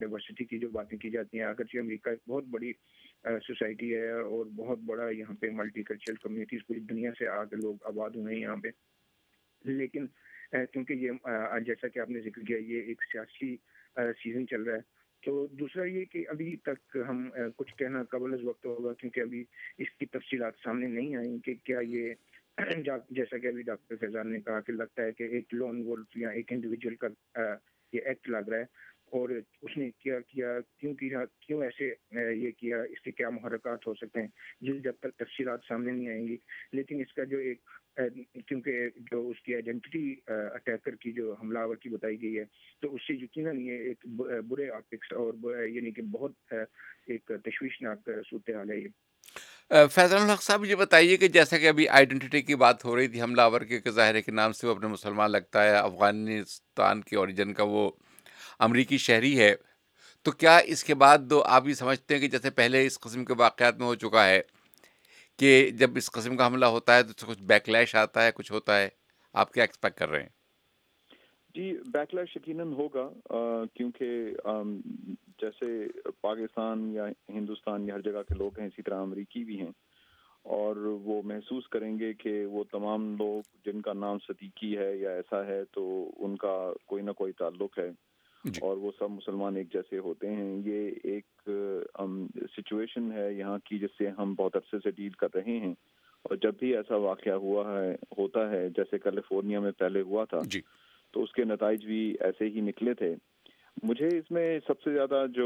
Diversity کی جو باتیں کی جاتی ہیں، اگرچہ امریکہ ایک بہت بڑی سوسائٹی ہے اور بہت بڑا یہاں پہ ملٹی کلچرل کمیونٹیز پوری دنیا سے آ کے لوگ آباد ہوئے ہیں یہاں پہ، لیکن کیونکہ یہ جیسا کہ آپ نے ذکر کیا، یہ ایک سیاسی سیزن چل رہا ہے، تو دوسرا یہ کہ ابھی تک ہم کچھ کہنا قبل از وقت ہوگا، کیونکہ ابھی اس کی تفصیلات سامنے نہیں آئیں کہ کیا یہ جیسا کہ ابھی ڈاکٹر فیضان نے کہا کہ لگتا ہے کہ ایک لون وولف یا ایک انڈیویجول کا یہ ایکٹ لگ رہا ہے، اور اس نے کیا کیوں ایسے یہ کیا، اس کے کیا محرکات ہو سکتے ہیں، جب تک تفصیلات سامنے نہیں آئیں گی۔ لیکن اس کا جو ایک کیونکہ جو اس کی آئیڈینٹی اٹیکر کی جو حملہ آور کی بتائی گئی ہے، تو اس سے یقیناً یہ ایک برے آپٹکس اور یعنی کہ بہت ایک تشویشناک صورتحال ہے یہ۔ فیضان الحق صاحب یہ بتائیے کہ جیسا کہ ابھی آئیڈینٹی کی بات ہو رہی تھی حملہ آور کے، کہ ظاہر ہے کہ نام سے وہ اپنے مسلمان لگتا ہے، افغانستان کے اوریجن کا وہ امریکی شہری ہے، تو کیا اس کے بعد آپ یہ سمجھتے ہیں کہ جیسے پہلے اس قسم کے واقعات میں ہو چکا ہے کہ جب اس قسم کا حملہ ہوتا ہے تو کچھ بیکلیش آتا ہے، کچھ ہوتا ہے، آپ کیا ایکسپیکٹ کر رہے ہیں؟ جی، بیکلیش یقیناً ہوگا، کیونکہ جیسے پاکستان یا ہندوستان یا ہر جگہ کے لوگ ہیں، اسی طرح امریکی بھی ہیں، اور وہ محسوس کریں گے کہ وہ تمام لوگ جن کا نام صدیقی ہے یا ایسا ہے تو ان کا کوئی نہ کوئی تعلق ہے، جی اور وہ سب مسلمان ایک جیسے ہوتے ہیں۔ یہ ایک سچویشن ہے یہاں کی جس سے ہم بہت عرصے سے ڈیل کر رہے ہیں، اور جب بھی ایسا واقعہ ہوتا ہے جیسے کیلیفورنیا میں پہلے ہوا تھا، جی تو اس کے نتائج بھی ایسے ہی نکلے تھے۔ مجھے اس میں سب سے زیادہ جو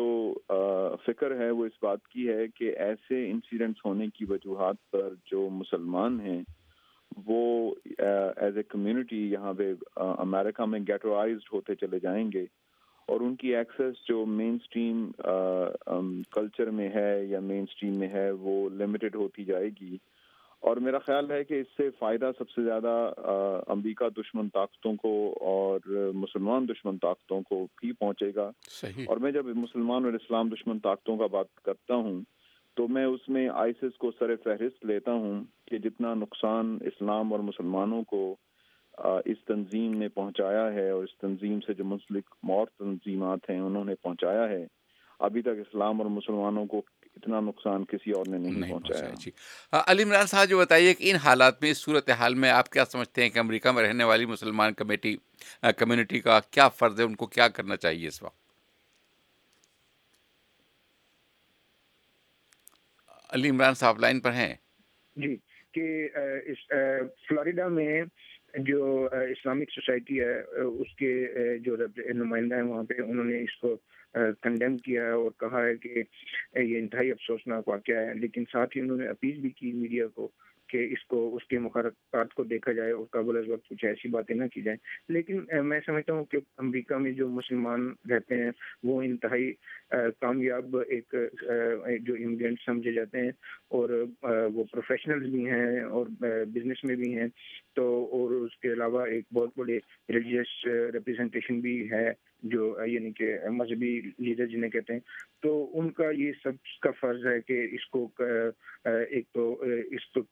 فکر ہے وہ اس بات کی ہے کہ ایسے انسیڈنٹس ہونے کی وجوہات پر جو مسلمان ہیں وہ ایز اے کمیونٹی یہاں پہ امریکہ میں گیٹروائزڈ ہوتے چلے جائیں گے، اور ان کی ایکسیس جو مین سٹریم کلچر میں ہے یا مین سٹریم میں ہے وہ لمیٹڈ ہوتی جائے گی، اور میرا خیال ہے کہ اس سے فائدہ سب سے زیادہ امریکہ دشمن طاقتوں کو اور مسلمان دشمن طاقتوں کو بھی پہنچے گا۔ صحیح۔ اور میں جب مسلمان اور اسلام دشمن طاقتوں کا بات کرتا ہوں تو میں اس میں آئسس کو سر فہرست لیتا ہوں کہ جتنا نقصان اسلام اور مسلمانوں کو اس تنظیم نے پہنچایا ہے، اور اس تنظیم سے جو منسلک اور تنظیمات ہیں انہوں نے پہنچایا ہے، ابھی تک اسلام اور مسلمانوں کو اتنا نقصان کسی اور نے نہیں پہنچایا۔ جی علی عمران صاحب جو بتائیے کہ ان حالات میں، اس صورتحال میں آپ کیا سمجھتے ہیں کہ امریکہ میں رہنے والی مسلمان کمیونٹی کا کیا فرض ہے، ان کو کیا کرنا چاہیے اس وقت؟ علی عمران صاحب لائن پر ہیں؟ جی، کہ اس فلوریڈا میں جو اسلامک سوسائٹی ہے اس کے جو نمائندہ ہیں وہاں پہ، انہوں نے اس کو کنڈیم کیا ہے اور کہا ہے کہ یہ انتہائی افسوسناک واقعہ ہے، لیکن ساتھ ہی انہوں نے اپیل بھی کی میڈیا کو کہ اس کو اس کے محرکات کو دیکھا جائے اور قبل از وقت کچھ ایسی باتیں نہ کی جائیں۔ لیکن میں سمجھتا ہوں کہ امریکہ میں جو مسلمان رہتے ہیں وہ انتہائی کامیاب ایک جو امیگرینٹ سمجھے جاتے ہیں، اور وہ پروفیشنلز بھی ہیں اور بزنس میں بھی ہیں، تو اور اس کے علاوہ ایک بہت بڑے ریلیجیس ریپرزنٹیشن بھی ہے، جو یعنی کہ مذہبی لیڈر جنہیں کہتے ہیں، تو ان کا یہ سب کا فرض ہے کہ اس کو ایک تو اس کو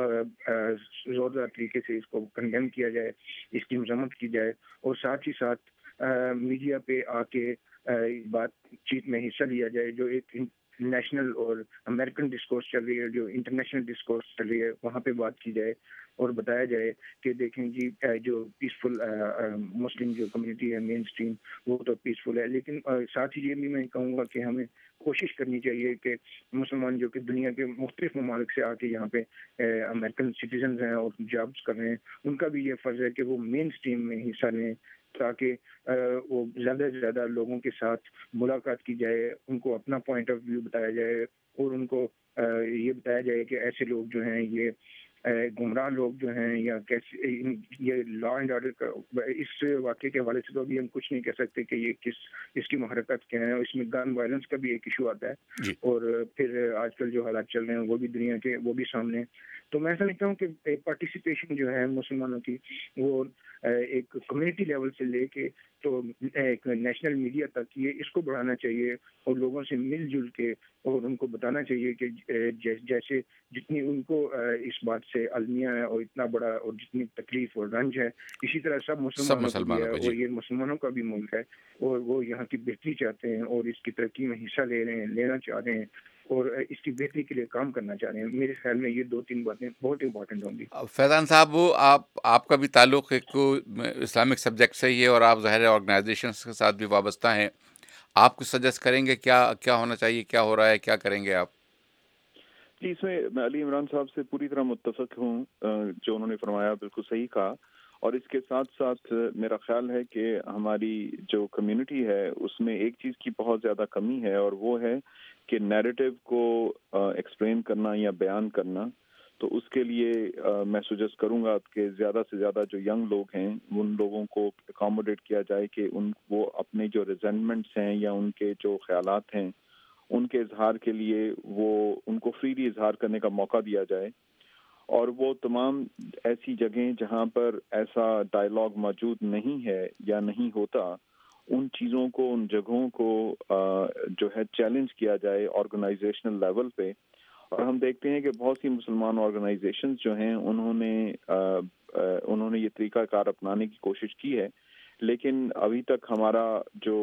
زوردار طریقے سے اس کو کنڈیم کیا جائے، اس کی مذمت کی جائے، اور ساتھ ہی ساتھ میڈیا پہ آ کے بات چیت میں حصہ لیا جائے، جو ایک نیشنل اور امریکن ڈسکورس چل رہی ہے، جو انٹرنیشنل ڈسکورس چل رہی ہے، وہاں پہ بات کی جائے اور بتایا جائے کہ دیکھیں جی جو پیسفل مسلم جو کمیونٹی ہے مین اسٹریم وہ تو پیسفل ہے، لیکن ساتھ ہی یہ بھی میں کہوں گا کہ ہمیں کوشش کرنی چاہیے کہ مسلمان جو کہ دنیا کے مختلف ممالک سے آ کے یہاں پہ امریکن سٹیزنز ہیں اور جابس کر رہے ہیں، ان کا بھی یہ فرض ہے کہ وہ مین اسٹریم میں حصہ لیں، تاکہ وہ زیادہ سے زیادہ لوگوں کے ساتھ ملاقات کی جائے، ان کو اپنا پوائنٹ آف ویو بتایا جائے، اور ان کو یہ بتایا جائے کہ ایسے لوگ جو ہیں یہ گمراہ لوگ جو ہیں یا کیسے یہ لا اینڈ آرڈر کا اس واقعے کے حوالے سے تو ابھی ہم کچھ نہیں کہہ سکتے کہ یہ اس کی محرکات کیا ہیں، اور اس میں گن وائلنس کا بھی ایک ایشو آتا ہے، جی اور پھر آج کل جو حالات چل رہے ہیں وہ بھی دنیا کے وہ بھی سامنے ہیں۔ تو میں سمجھتا ہوں کہ پارٹیسپیشن جو ہے مسلمانوں کی وہ ایک کمیونٹی لیول سے لے کے تو ایک نیشنل میڈیا تک یہ اس کو بڑھانا چاہیے، اور لوگوں سے مل جل کے اور ان کو بتانا چاہیے کہ جیسے جتنی ان کو اس بات से अलमिया है और इतना बड़ा और जितनी तकलीफ और रंज है, इसी तरह सब मुसलमानों को भी है और ये मुसलमानों का भी मुल्क है और वो यहाँ की बेहतरी चाहते हैं और इसकी तरक्की में हिस्सा ले रहे हैं, लेना चाह रहे हैं और इसकी बेहतरी के लिए काम करना चाह रहे हैं। मेरे ख्याल में ये 2-3 बातें बहुत इंपॉर्टेंट होंगी। फैज़ान साहब, वो आपका भी ताल्लुक़ एक इस्लामिक सब्जेक्ट से ही है और आप ज़ाहिर है ऑर्गेनाइजेशंस के साथ भी वाबस्ता हैं। आप कुछ सजेस्ट करेंगे क्या होना चाहिए, क्या हो रहा है, क्या करेंगे आप? जी, इसमें मैं अली इमरान साहब से पूरी तरह मुत्तफ़िक़ हूँ। जो उन्होंने फरमाया बिल्कुल सही कहा। और इसके साथ साथ मेरा ख्याल है कि हमारी जो कम्युनिटी है उसमें एक चीज़ की बहुत ज़्यादा कमी है और वो है कि नैरेटिव को एक्सप्लेन करना या बयान करना। तो उसके लिए मैं सजेस्ट करूँगा कि ज़्यादा से ज़्यादा जो यंग लोग हैं उन लोगों को अकोमोडेट किया जाए कि वो अपने जो रिजेंटमेंट्स हैं या उनके जो ख्यालात हैं उनके इजहार के लिए वो उनको फ्रीली इजहार करने का मौका दिया जाए। और वो तमाम ऐसी जगहें जहाँ पर ऐसा डायलॉग मौजूद नहीं है या नहीं होता, उन चीज़ों को, उन जगहों को जो है चैलेंज किया जाए ऑर्गेनाइजेशनल लेवल पे। और हम देखते हैं कि बहुत सी मुसलमान ऑर्गेनाइजेशंस जो हैं उन्होंने ये तरीक़ाकार अपनाने की कोशिश की है, लेकिन अभी तक हमारा जो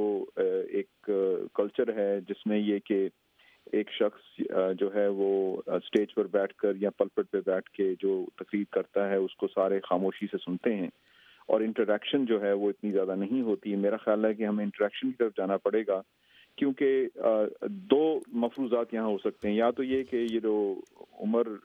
एक कल्चर है जिसमें ये कि एक शख्स जो है वो स्टेज पर बैठकर या पलपट पे बैठ के जो तकरीर करता है उसको सारे खामोशी से सुनते हैं और इंटरेक्शन जो है वो इतनी ज़्यादा नहीं होती। मेरा ख्याल है कि हमें इंटरेक्शन की तरफ जाना पड़ेगा, क्योंकि दो मफरूज़ात यहाँ हो सकते हैं। या तो ये कि ये जो उमर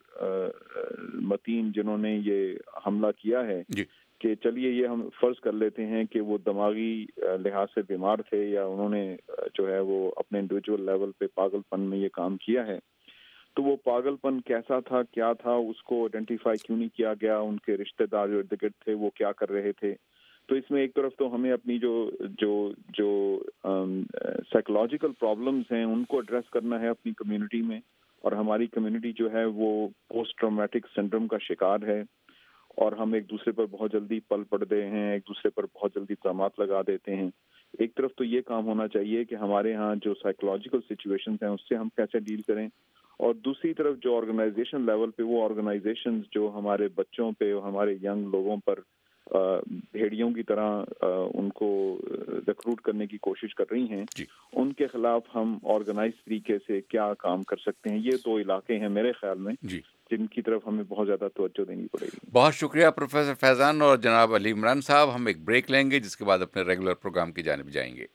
मतीन जिन्होंने ये हमला किया है कि चलिए ये हम फर्ज कर लेते हैं कि वो दिमागी लिहाज से बीमार थे या उन्होंने जो है वो अपने इंडिविजुअल लेवल पे पागलपन में ये काम किया है, तो वो पागलपन कैसा था, क्या था, उसको आइडेंटिफाई क्यों नहीं किया गया, उनके रिश्तेदार जो इर्द गिर्द थे वो क्या कर रहे थे। तो इसमें एक तरफ तो हमें अपनी जो साइकोलॉजिकल प्रॉब्लम्स हैं उनको एड्रेस करना है अपनी कम्युनिटी में, और हमारी कम्युनिटी जो है वो पोस्ट ट्रॉमेटिक सिंड्रोम का शिकार है और हम एक दूसरे पर बहुत जल्दी पल पड़ते हैं, एक दूसरे पर बहुत जल्दी तहमत लगा देते हैं। एक तरफ तो ये काम होना चाहिए कि हमारे यहाँ जो साइकोलॉजिकल सिचुएशंस हैं उससे हम कैसे डील करें, और दूसरी तरफ जो ऑर्गेनाइजेशन लेवल पे वो ऑर्गेनाइजेशंस जो हमारे बच्चों पे, हमारे यंग लोगों पर भेड़ियों की तरह उनको रिक्रूट करने की कोशिश कर रही हैं, उनके खिलाफ हम ऑर्गेनाइज तरीके से क्या काम कर सकते हैं। ये दो इलाके हैं मेरे ख्याल में जिनकी तरफ हमें बहुत ज़्यादा तवज्जो देनी पड़ेगी। बहुत शुक्रिया प्रोफेसर फैज़ान और जनाब अली इमरान साहब। हम एक ब्रेक लेंगे जिसके बाद अपने रेगुलर प्रोग्राम की जानिब जाएंगे।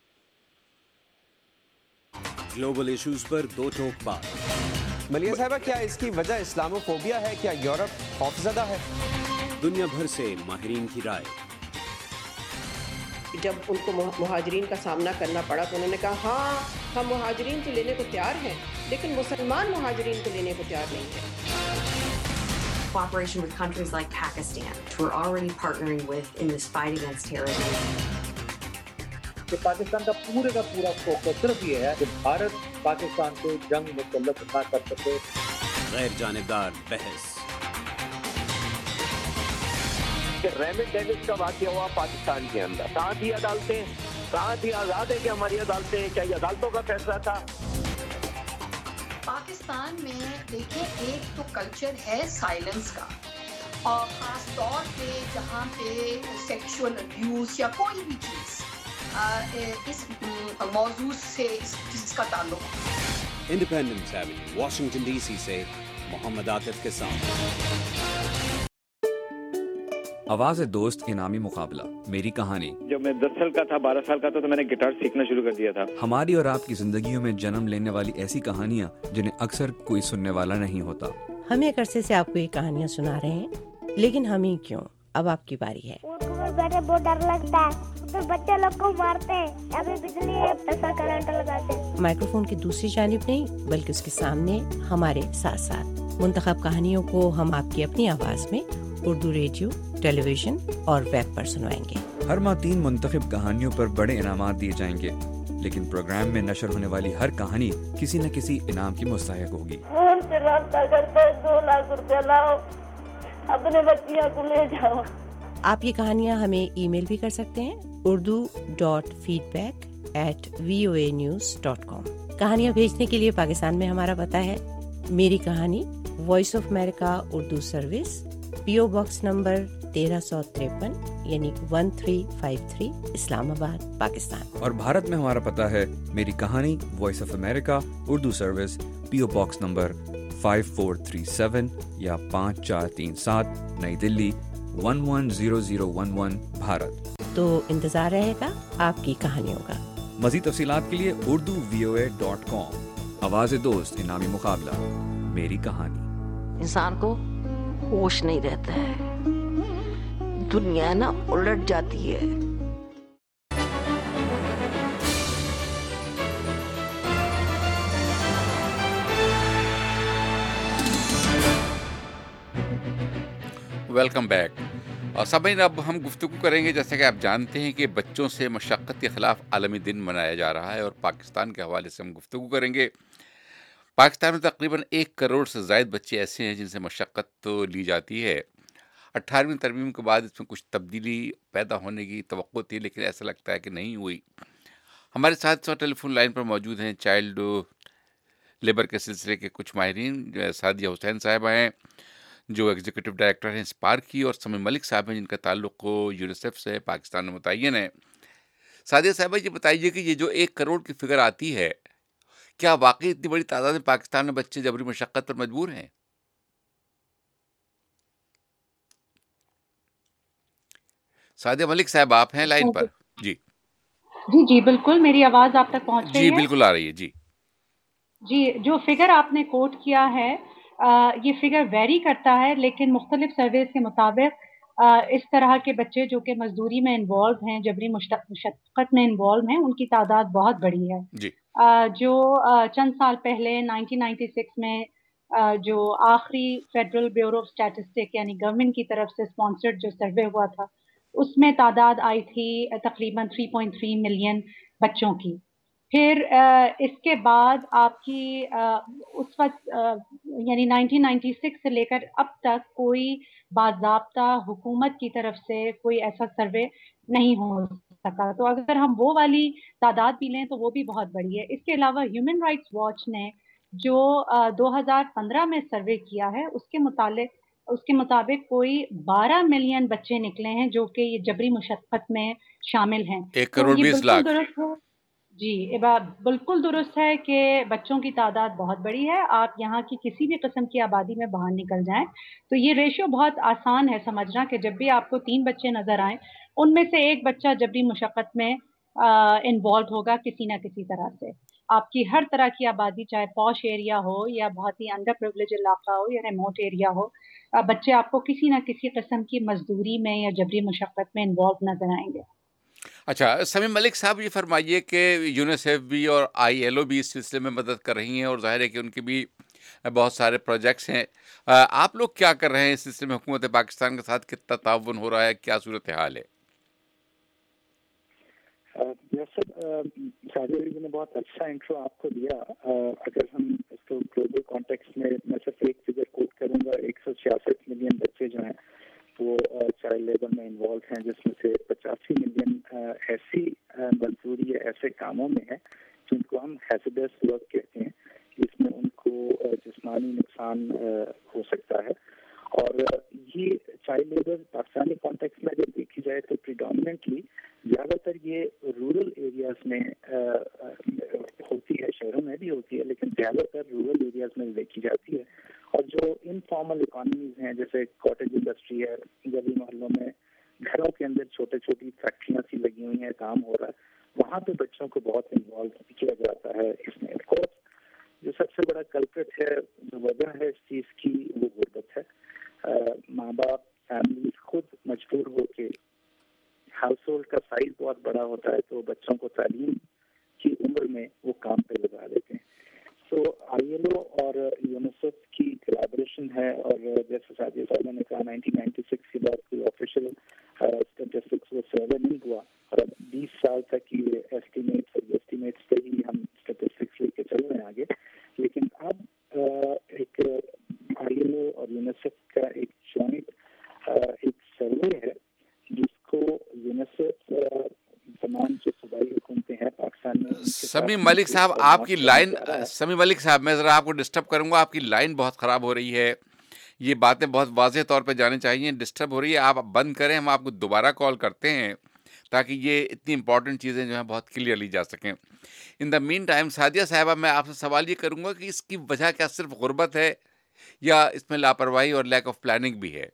ग्लोबल इश्यूज पर दो टोक बात। मलिया साहबा, क्या इसकी वजह इस्लामोफोबिया है? क्या यूरोप खौफजदा है? दुनिया भर से माहिरीन की राय। जब उनको मुहाजिरीन का सामना करना पड़ा तो उन्होंने कहा हाँ, हम मुहाजिरीन तो लेने को तैयार हैं, लेकिन मुसलमान मुहाजिरीन को लेने को तैयार नहीं है। Cooperation with countries like Pakistan, who we're already partnering with in this fight against terrorism. कि पाकिस्तान का पूरा फोकस सिर्फ ये है कि भारत पाकिस्तान को जंग मुसल्लत ना कर सके। गैर जानिबदार बहस। रेमिट डेविस का वाक़या हुआ पाकिस्तान के अंदर, कहाँ थी अदालतें, कहाँ थी आज़ाद है कि हमारी अदालतें, क्या अदालतों का फैसला था? पाकिस्तान में देखें, एक तो कल्चर है साइलेंस का, और ख़ास तौर पे जहाँ पे सेक्सुअल अब्यूज़ या कोई भी चीज़ इस मौजूद से जिसका ताल्लुक। इंडिपेंडेंस एवेन्यू, वाशिंगटन डीसी से मोहम्मद आतिफ के साथ। आवाज़ दोस्त इनामी मुकाबला, मेरी कहानी। जब मैं 10 साल का था, 12 साल का था, तो मैंने गिटार सीखना शुरू कर दिया था। हमारी और आपकी जिंदगियों में जन्म लेने वाली ऐसी कहानियाँ जिन्हें अक्सर कोई सुनने वाला नहीं होता। हम एक अरसे से आपको ये कहानियाँ सुना रहे हैं, लेकिन हम ही क्यों, अब आपकी बारी है। बैठे बहुत डर लगता है, तो बच्चे लोग को मारते हैं, अभी बिजली है, ऐसा करंट लगाते हैं। माइक्रोफोन की दूसरी जानिब नहीं, बल्कि उसके सामने हमारे साथ साथ मुंतखब कहानियों को हम आपकी अपनी आवाज में उर्दू रेडियो, टेलीविजन और वेब पर सुनवाएंगे। हर माह 3 मुंतखब कहानियों पर बड़े इनामात दिए जाएंगे, लेकिन प्रोग्राम में नशर होने वाली हर कहानी किसी न किसी इनाम की मुस्तहिक होगी। उनसे राब्ता करते 2 लाख रुपया लाओ, अपने बच्चियों को ले जाओ। आप ये कहानियाँ हमें ईमेल भी कर सकते हैं, urdu.feedback@voanews.com। कहानियाँ भेजने के लिए पाकिस्तान में हमारा पता है मेरी कहानी, voice of America Urdu service, PO box number 1353 यानी 1353 इस्लामाबाद, पाकिस्तान। और भारत में हमारा पता है मेरी कहानी, voice of America Urdu service, PO box number 5437 या 5437 नई दिल्ली 110011 भारत। तो इंतजार रहेगा आपकी कहानियों का। मज़ीद तफसीलात के लिए urduvoa.com। आवाज़ दोस्त इनामी मुकाबला, मेरी कहानी। इंसान को होश नहीं रहता है, दुनिया ना उलट जाती है। Welcome back. और सामीन, अब हम गुफ्तगू करेंगे, जैसे कि आप जानते हैं कि बच्चों से मशक्क़त के ख़िलाफ़ आलमी दिन मनाया जा रहा है और पाकिस्तान के हवाले से हम गुफ्तगू करेंगे। पाकिस्तान में तकरीबन 1 करोड़ से ज़ायद बच्चे ऐसे हैं जिनसे मशक्क़त तो ली जाती है। 18वीं तरमीम के बाद इसमें कुछ तब्दीली पैदा होने की तवक्को थी, लेकिन ऐसा लगता है कि नहीं हुई। हमारे साथ टेलीफोन लाइन पर मौजूद हैं चाइल्ड लेबर के सिलसिले के कुछ माहिरीन। सादिया हुसैन साहिबा हैं जो एग्जीक्यूटिव डायरेक्टर हैं स्पार्क की, और समी मलिक साहब हैं जिनका ताल्लुक यूनिसेफ से पाकिस्तान में मुतय्यन है। सादिया साहिबा, ये बताइए कि ये जो 1 करोड़ की फिगर आती है, क्या वाकई इतनी बड़ी तादाद में पाकिस्तान में बच्चे जबरी मशक्क़त पर मजबूर हैं? सादिया मलिक साहब, आप हैं लाइन पर? जी जी बिल्कुल, मेरी आवाज़ आप तक पहुंच रही है? जी बिल्कुल आ रही है। जी, जो फिगर आपने कोट किया है, ये फिगर वेरी करता है, लेकिन मुख्तलिफ सर्वेज के मुताबिक इस तरह के बच्चे जो कि मजदूरी में इन्वॉल्व हैं, जबरी मशक्क़त में इन्वॉल्व हैं, उनकी तादाद बहुत बड़ी है। जी। जो चंद साल पहले 1996 में जो आखिरी फेडरल ब्यूरो ऑफ स्टैटिस्टिक यानी गवर्नमेंट की तरफ से स्पॉन्सर्ड जो सर्वे हुआ था, उसमें तादाद आई थी तकरीबन 3.3 मिलियन बच्चों की। फिर इसके बाद आपकी उस वक्त यानी 1996 से लेकर अब तक कोई बाज़ाब्ता हुकूमत की तरफ से कोई ऐसा सर्वे नहीं हो सका। तो अगर हम वो वाली तादाद भी लें तो वो भी बहुत बड़ी है। इसके अलावा ह्यूमन राइट्स वॉच ने जो 2015 में सर्वे किया है, उसके मुताबिक कोई 12 मिलियन बच्चे निकले हैं जो कि ये जबरी मशक्क़त में शामिल हैं। 1 करोड़ 20 लाख। जी, ये बात बिल्कुल दुरुस्त है कि बच्चों की तादाद बहुत बड़ी है। आप यहाँ की किसी भी किस्म की आबादी में बाहर निकल जाएं तो ये रेशियो बहुत आसान है समझना कि जब भी आपको 3 बच्चे नज़र आएँ, उनमें से एक बच्चा जबरी मशक्क़त में इन्वॉल्व होगा किसी न किसी तरह से। आपकी हर तरह की आबादी, चाहे पॉश एरिया हो या बहुत ही अंडर प्रिविलेज इलाका हो या रिमोट एरिया हो, बच्चे आपको किसी न किसी किस्म की मजदूरी में या जबरी मशक्क़त में इन्वॉल्व नज़र आएंगे। अच्छा, समी मलिक साहब, ये फरमाइए कि यूनिसेफ भी और ILO भी इस सिलसिले में मदद कर रही हैं और ज़ाहिर है कि उनकी भी बहुत सारे प्रोजेक्ट्स हैं। आप लोग क्या कर रहे हैं इस सिलसिले में? हुकूमत पाकिस्तान के साथ कितना ताउन हो रहा है, क्या सूरत हाल है? सादिया ने बहुत अच्छा इंट्रो आपको दिया। अगर हम इसको ग्लोबल कॉन्टेक्स्ट में, मैं सिर्फ एक फिगर कोट करूंगा, 166 मिलियन बच्चे जो हैं वो चाइल्ड लेबर में इन्वॉल्व हैं, जिसमें से 85 मिलियन ऐसी मजदूरी या ऐसे कामों में है जिनको हम हैजर्डस वर्क कहते हैं। इसमें उनको जिस्मानी नुकसान हो सकता है। और ये चाइल्ड लेबर पाकिस्तानी कॉन्टेक्स्ट में अगर देखी जाए तो प्रिडोमिनेंटली ज़्यादातर ये रूरल एरियाज में होती है, शहरों में भी होती है, लेकिन ज़्यादातर रूरल एरियाज में देखी जाती है। और जो इनफॉर्मल इकोनॉमीज हैं, जैसे कॉटेज इंडस्ट्री है, गली मोहल्लों में घरों के अंदर छोटे छोटी फैक्ट्रियाँ सी लगी हुई हैं, काम हो रहा है, वहाँ पे बच्चों को बहुत इन्वॉल्व किया जाता है इसमें। ऑफ कोर्स जो सबसे बड़ा कल्प्रिट है, जो वजह है इस चीज़ की, वो गुर्बत है। माँ बाप, फैमिली खुद मजबूर हो के, हाउस होल्ड का साइज बहुत बड़ा होता है तो बच्चों को तालीम की उम्र में वो काम पे लगा देते हैं। तो ILO और यूनिसेफ की कोलैबोरेशन है। और जैसे सादिया साहब ने कहा, 1996 के बाद कोई ऑफिशियल स्टैटिस्टिक्स वो सर्वे नहीं हुआ और अब 20 साल तक ये एस्टिमेट्स पे ही हम स्टैटिस्टिक्स लेके चल रहे हैं आगे। लेकिन अब एक ILO और यूनिसेफ का एक जॉइंट एक सर्वे है जिसको यूनिसेफ तमाम जो सूबाई हुकूमतें हैं पाकिस्तान में, उनके समी मलिक साहब, आपकी लाइन, समी मलिक साहब, मैं ज़रा आपको डिस्टर्ब करूंगा, आपकी लाइन बहुत ख़राब हो रही है, ये बातें बहुत वाज़ेह तौर पे जानी चाहिए, डिस्टर्ब हो रही है, आप बंद करें, हम आपको दोबारा कॉल करते हैं ताकि ये इतनी इंपॉर्टेंट चीज़ें जो हैं बहुत क्लियरली जा सकें। In the mean time Sadia Sahiba, मैं आपसे सवाल ये करूंगा कि इसकी वजह क्या सिर्फ गुर्बत है या इसमें लापरवाही और लैक ऑफ प्लानिंग भी है?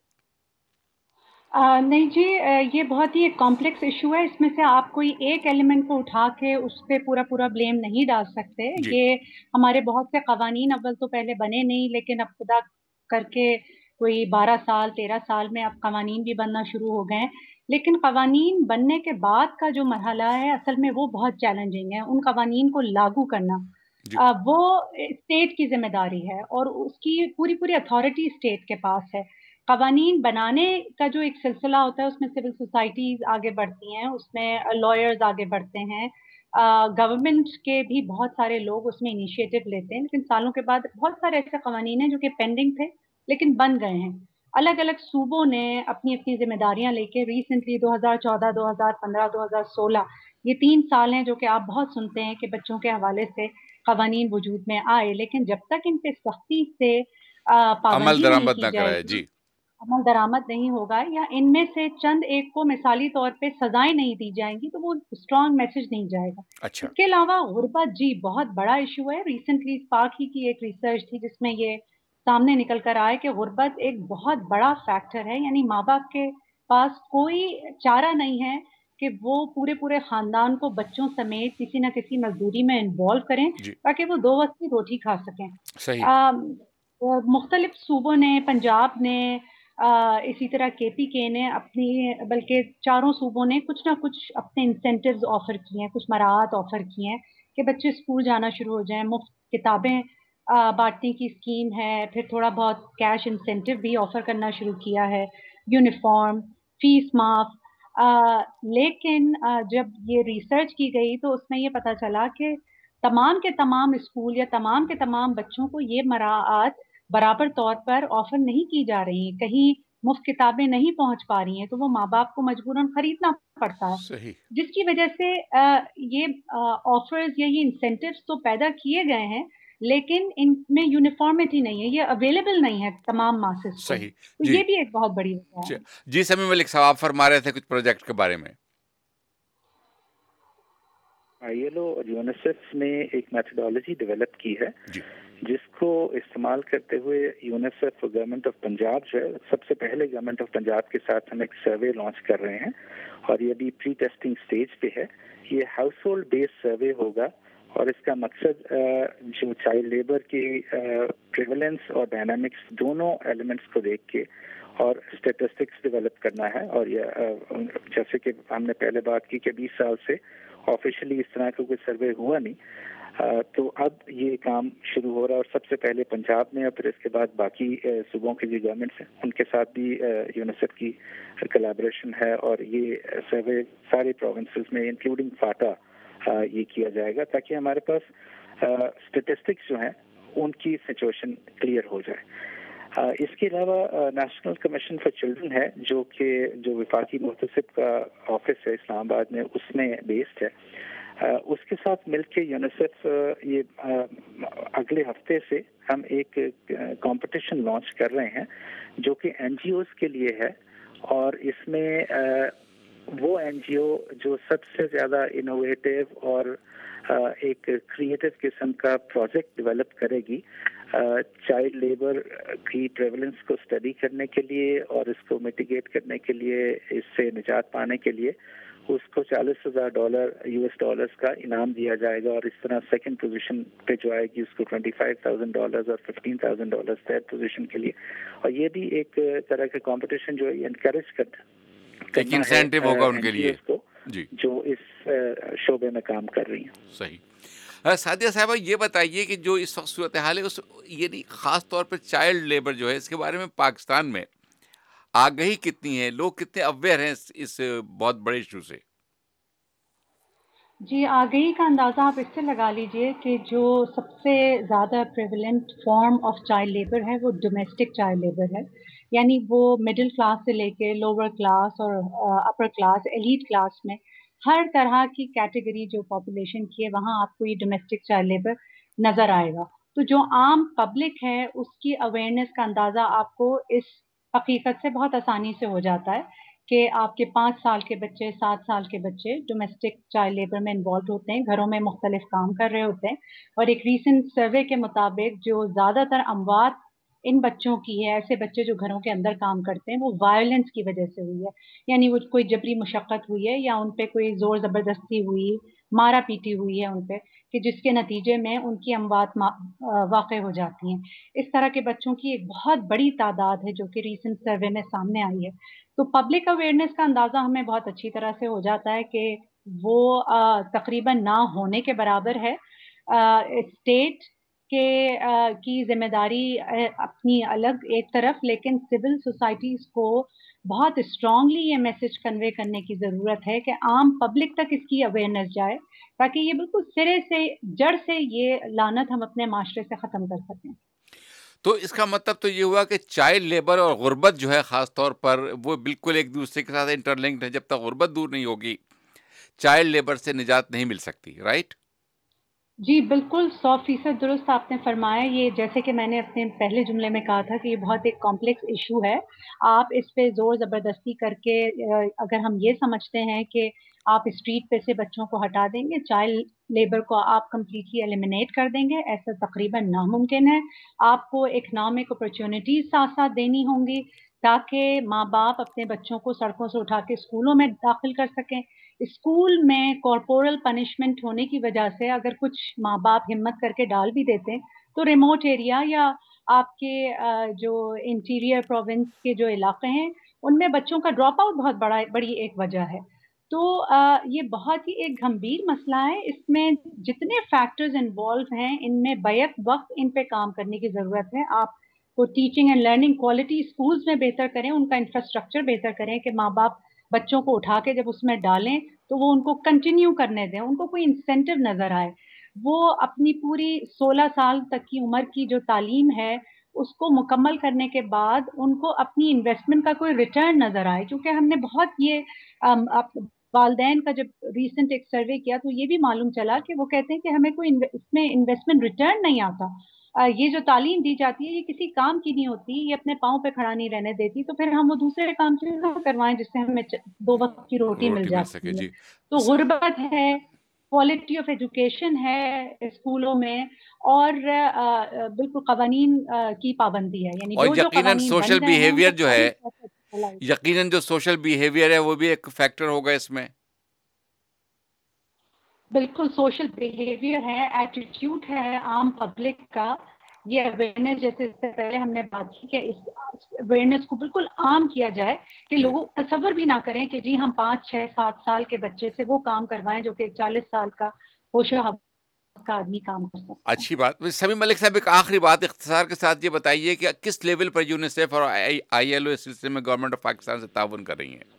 नहीं जी, ये बहुत ही एक कॉम्प्लेक्स इशू है। इसमें से आप कोई एक एलिमेंट को उठा के उस पे पूरा ब्लेम नहीं डाल सकते। ये हमारे बहुत से कवानीन अव्वल तो पहले बने नहीं, लेकिन अब खुदा करके कोई 12 साल 13 साल में अब कवानीन भी बनना शुरू हो गए हैं। लेकिन कवानीन बनने के बाद का जो मरहला है असल में वो बहुत चैलेंजिंग है। उन कवानीन को लागू करना वो स्टेट की जिम्मेदारी है और उसकी पूरी अथॉरिटी स्टेट के पास है। कवानीन बनाने का जो एक सिलसिला होता है उसमें सिविल सोसाइटीज आगे बढ़ती हैं, उसमें लॉयर्स आगे बढ़ते हैं, गवर्नमेंट के भी बहुत सारे लोग उसमें इनिशिएटिव लेते हैं, लेकिन सालों के बाद बहुत सारे ऐसे कवानीन हैं जो कि पेंडिंग थे लेकिन बन गए हैं। अलग अलग सूबों ने अपनी अपनी जिम्मेदारियां लेके रिसेंटली 2014, 2015, 2016 ये 3 साल हैं जो कि आप बहुत सुनते हैं कि बच्चों के हवाले से कवानीन वजूद में आए, लेकिन जब तक इन पे सख्ती से अमल पाबंदी नहीं दरामद की न कराए। जाएगी, जी, अमल दरामद नहीं होगा या इनमें से चंद एक को मिसाली तौर पे सजाएं नहीं दी जाएंगी तो वो स्ट्रॉन्ग मैसेज नहीं जाएगा। अच्छा, इसके अलावा गुर्बत जी बहुत बड़ा इशू है। रिसेंटली पाक ही की एक रिसर्च थी जिसमें ये सामने निकल कर आया कि गुर्बत एक बहुत बड़ा फैक्टर है, यानी माँ बाप के पास कोई चारा नहीं है कि वो पूरे खानदान को बच्चों समेत किसी न किसी मजदूरी में इन्वॉल्व करें ताकि वो 2 वक्त की रोटी खा सकें। सही। मुख्तलिफ सूबों ने, पंजाब ने, इसी तरह केपीके ने अपनी, बल्कि चारों सूबों ने कुछ ना कुछ अपने इंसेंटिव्स ऑफर किए हैं, कुछ मराहत ऑफर किए हैं कि बच्चे स्कूल जाना शुरू हो जाएं। मुफ्त किताबें बांटने की स्कीम है, फिर थोड़ा बहुत कैश इंसेंटिव भी ऑफर करना शुरू किया है, यूनिफॉर्म, फीस माफ। लेकिन जब ये रिसर्च की गई तो उसमें ये पता चला कि तमाम के तमाम स्कूल या तमाम के तमाम बच्चों को ये मराहत बराबर तौर पर ऑफर नहीं की जा रही, कहीं मुफ्त किताबें नहीं पहुंच पा रही हैं तो वो माँ बाप को मजबूरन खरीदना पड़ता है। सही। जिसकी वजह से ये ऑफर्स या ये इंसेंटिव्स तो पैदा किए गए हैं लेकिन इनमें यूनिफॉर्मिटी नहीं है, ये अवेलेबल नहीं है तमाम मासेस को। सही। तो ये भी एक बहुत बड़ी वजह है। जी समी मलिक साहब, आप फरमा रहे थे कुछ प्रोजेक्ट के बारे में। ILO और यूनिसेफ ने एक मेथोडोलॉजी डेवलप की है जिसको इस्तेमाल करते हुए यूनिसेफ और गवर्नमेंट ऑफ पंजाब जो है, सबसे पहले गवर्नमेंट ऑफ पंजाब के साथ हम एक सर्वे लॉन्च कर रहे हैं और ये भी प्री टेस्टिंग स्टेज पे है। ये हाउस होल्ड बेस्ड सर्वे होगा और इसका मकसद जो चाइल्ड लेबर की प्रिवेलेंस और डायनामिक्स दोनों एलिमेंट्स को देख के और स्टेटिस्टिक्स डेवलप करना है। और ये जैसे कि हमने पहले बात की कि 20 साल से ऑफिशियली इस तरह का कोई सर्वे हुआ नहीं, तो अब ये काम शुरू हो रहा है और सबसे पहले पंजाब में और फिर इसके बाद बाकी सूबों के जो गवर्नमेंट्स हैं उनके साथ भी यूनिसेफ की कोलैबोरेशन है और ये सर्वे सारे प्रोविंसेस में इंक्लूडिंग फाटा ये किया जाएगा ताकि हमारे पास स्टेटिस्टिक्स जो हैं उनकी सिचुएशन क्लियर हो जाए। इसके अलावा नेशनल कमीशन फॉर चिल्ड्रन है जो विफाकी मुहतसिब का ऑफिस है इस्लामाबाद में, उसमें बेस्ड है। उसके साथ मिलके यूनिसेफ ये अगले हफ्ते से हम एक कंपटीशन लॉन्च कर रहे हैं जो कि NGOs के लिए है और इसमें वो NGO जो सबसे ज़्यादा इनोवेटिव और एक क्रिएटिव किस्म का प्रोजेक्ट डेवलप करेगी चाइल्ड लेबर की प्रेवलेंस को स्टडी करने के लिए और इसको मिटिगेट करने के लिए, इससे निजात पाने के लिए उसको $40,000 US का इनाम दिया जाएगा और इस तरह सेकंड पोजीशन पे जो आएगी उसको $25,000 और $15,000 थर्ड पोजीशन के लिए। और ये भी एक तरह का कंपटीशन जो है एनकरेज करना एक इंसेंटिव होगा उनके लिए जी, जो इस शोबे में काम कर रही हैं। सही। सादिया साहबा, ये बताइए कि जो इस वक्त सूरत हाल है उस यानी खास तौर पर चाइल्ड लेबर जो है इसके बारे में पाकिस्तान में आगाही कितनी है, लोग कितने अवेयर हैं इस बहुत बड़े इशू से? जी, आगाही का अंदाज़ा आप इससे लगा लीजिए कि जो सबसे ज़्यादा prevalent form of child labour है वो डोमेस्टिक चाइल्ड लेबर है, यानी वो मिडिल क्लास से लेके लोअर क्लास और अपर क्लास, एलीट क्लास में हर तरह की कैटेगरी जो पॉपुलेशन की है वहाँ आपको ये डोमेस्टिक चाइल्ड लेबर नज़र आएगा। तो जो आम पब्लिक है उसकी अवेयरनेस का अंदाज़ा आपको इस हकीकत से बहुत आसानी से हो जाता है कि आपके 5 साल के बच्चे, 7 साल के बच्चे डोमेस्टिक चाइल्ड लेबर में इन्वॉल्व होते हैं, घरों में मुख्तलिफ काम कर रहे होते हैं। और एक रीसेंट सर्वे के मुताबिक जो ज़्यादातर अमवात इन बच्चों की है, ऐसे बच्चे जो घरों के अंदर काम करते हैं, वो वायलेंस की वजह से हुई है। यानी वो कोई जबरी मुशक्क़त हुई है या उन पे कोई ज़ोर ज़बरदस्ती हुई, मारा पीटी हुई है उन पे, कि जिसके नतीजे में उनकी अमवात वाक़ हो जाती हैं। इस तरह के बच्चों की एक बहुत बड़ी तादाद है जो कि रीसेंट सर्वे में सामने आई है। तो पब्लिक अवेयरनेस का अंदाज़ा हमें बहुत अच्छी तरह से हो जाता है कि वो तकरीबन ना होने के बराबर है। स्टेट की जिम्मेदारी अपनी अलग एक तरफ, लेकिन सिविल सोसाइटीज़ को बहुत स्ट्रांगली ये मैसेज कन्वे करने की ज़रूरत है कि आम पब्लिक तक इसकी अवेयरनेस जाए, ताकि ये बिल्कुल सिरे से, जड़ से ये लानत हम अपने माशरे से ख़त्म कर सकें। तो इसका मतलब तो ये हुआ कि चाइल्ड लेबर और गुर्बत जो है ख़ास तौर पर वो बिल्कुल एक दूसरे के साथ इंटरलिंक्ड है। जब तक गुर्बत दूर नहीं होगी, चाइल्ड लेबर से निजात नहीं मिल सकती, राइट? जी, बिल्कुल 100% दुरुस्त आपने फरमाया। ये जैसे कि मैंने अपने पहले जुमले में कहा था कि ये बहुत एक कॉम्प्लेक्स इशू है। आप इस पे ज़ोर ज़बरदस्ती करके अगर हम ये समझते हैं कि आप स्ट्रीट पे से बच्चों को हटा देंगे, चाइल्ड लेबर को आप कंप्लीटली एलिमिनेट कर देंगे, ऐसा तकरीबन नामुमकिन है। आपको इकनॉमिक अपॉर्चुनिटीज़ साथ-साथ देनी होंगी ताकि माँ-बाप अपने बच्चों को सड़कों से उठा के स्कूलों में दाखिल कर सकें। स्कूल में कॉर्पोरल पनिशमेंट होने की वजह से अगर कुछ माँ-बाप हिम्मत करके डाल भी देते हैं, तो रिमोट एरिया या आपके जो इंटीरियर प्रोविंस के जो इलाके हैं, उनमें बच्चों का ड्रॉप आउट बहुत बड़ी एक वजह है। तो ये बहुत ही एक गंभीर मसला है। इसमें जितने फैक्टर्स इन्वॉल्व हैं, इनमें बैक वक़्त इन पे काम करने की ज़रूरत है। आपको teaching and learning quality schools में बेहतर करें, उनका इंफ्रास्ट्रक्चर बेहतर करें कि माँ-बाप बच्चों को उठा के जब उसमें डालें तो वो उनको कंटिन्यू करने दें, उनको कोई इंसेंटिव नज़र आए। वो अपनी पूरी 16 साल तक की उम्र की जो तालीम है, उसको मुकम्मल करने के बाद उनको अपनी इन्वेस्टमेंट का कोई रिटर्न नज़र आए। क्योंकि हमने बहुत ये वालदैन का जब रीसेंट एक सर्वे किया तो ये भी मालूम चला कि वो कहते हैं कि हमें कोई इसमें इन्वेस्टमेंट रिटर्न नहीं आता। ये जो तालीम दी जाती है ये किसी काम की नहीं होती, ये अपने पाँव पे खड़ा नहीं रहने देती, तो फिर हम वो दूसरे काम क्यों करवाएं जिससे हमें 2 वक्त की रोटी मिल जाती है। तो गुर्बत है, क्वालिटी ऑफ एजुकेशन है स्कूलों में, और बिल्कुल कवानीन की पाबंदी है। यानी और यकीनन सोशल बिहेवियर जो है, यकीनन जो सोशल बिहेवियर है वो भी एक फैक्टर होगा इसमें। बिल्कुल सोशल बिहेवियर है, एटीट्यूड है आम पब्लिक का। ये अवेयरनेस, जैसे इससे पहले हमने बात की कि इस अवेयरनेस को बिल्कुल आम किया जाए कि लोग तसव्वुर भी ना करें कि जी हम 5, 6, 7 साल के बच्चे से वो काम करवाएं जो कि 40 साल का होशो का आदमी काम कर सकता है। अच्छी बात। समी मलिक साहब, एक आखिरी बात इख्तिसार के साथ ये बताइए कि किस लेवल पर यूनिसेफ और ILO इस सिलसिले में गवर्नमेंट ऑफ पाकिस्तान से ताउन कर रही है?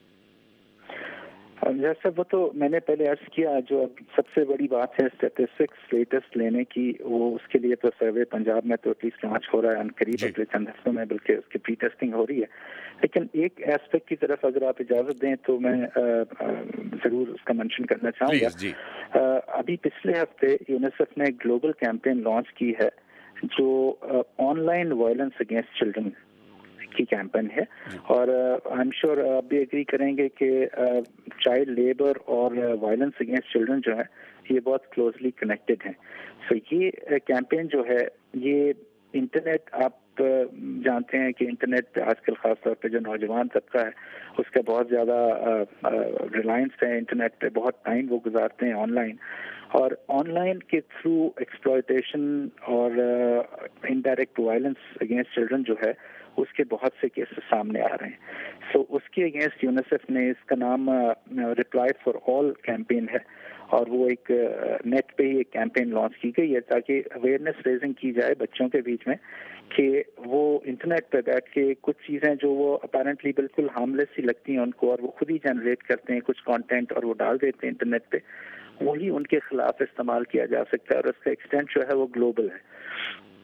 जैसे वो तो मैंने पहले अर्ज किया, जो सबसे बड़ी बात है स्टैटिस्टिक्स लेटेस्ट लेने की, वो उसके लिए तो सर्वे पंजाब में तो एटलीस्ट लॉन्च हो रहा है करीब अगले चंद हफ्तों में, बल्कि उसकी प्री टेस्टिंग हो रही है। लेकिन एक एस्पेक्ट की तरफ अगर आप इजाज़त दें तो मैं ज़रूर उसका मेंशन करना चाहूँगा। अभी पिछले हफ्ते यूनिसेफ ने एक ग्लोबल कैंपेन लॉन्च की है जो ऑनलाइन वायलेंस अगेंस्ट चिल्ड्रन की कैंपेन है, और आई एम श्योर आप भी एग्री करेंगे कि चाइल्ड लेबर और वायलेंस अगेंस्ट चिल्ड्रन जो है ये बहुत क्लोजली कनेक्टेड हैं। सो ये कैंपेन जो है, ये इंटरनेट, आप जानते हैं कि इंटरनेट आजकल खास तौर पे जो नौजवान तबका है उसका बहुत ज़्यादा रिलायंस है इंटरनेट पे, बहुत टाइम वो गुजारते हैं ऑनलाइन, और ऑनलाइन के थ्रू एक्सप्लॉयटेशन और इनडायरेक्ट वायलेंस अगेंस्ट चिल्ड्रन जो है उसके बहुत से केसेस सामने आ रहे हैं। सो उसके अगेंस्ट यूनिसेफ ने, इसका नाम रिप्लाई फॉर ऑल कैंपेन है, और वो एक नेट पे ही एक कैंपेन लॉन्च की गई है ताकि अवेयरनेस रेजिंग की जाए बच्चों के बीच में कि वो इंटरनेट पे बैठ के कुछ चीज़ें जो वो अपेरेंटली बिल्कुल हार्मलेस सी लगती हैं उनको, और वो खुद ही जनरेट करते हैं कुछ कंटेंट और वो डाल देते हैं इंटरनेट पे, वही उनके खिलाफ इस्तेमाल किया जा सकता है, और उसका एक्सटेंट जो है वो ग्लोबल है।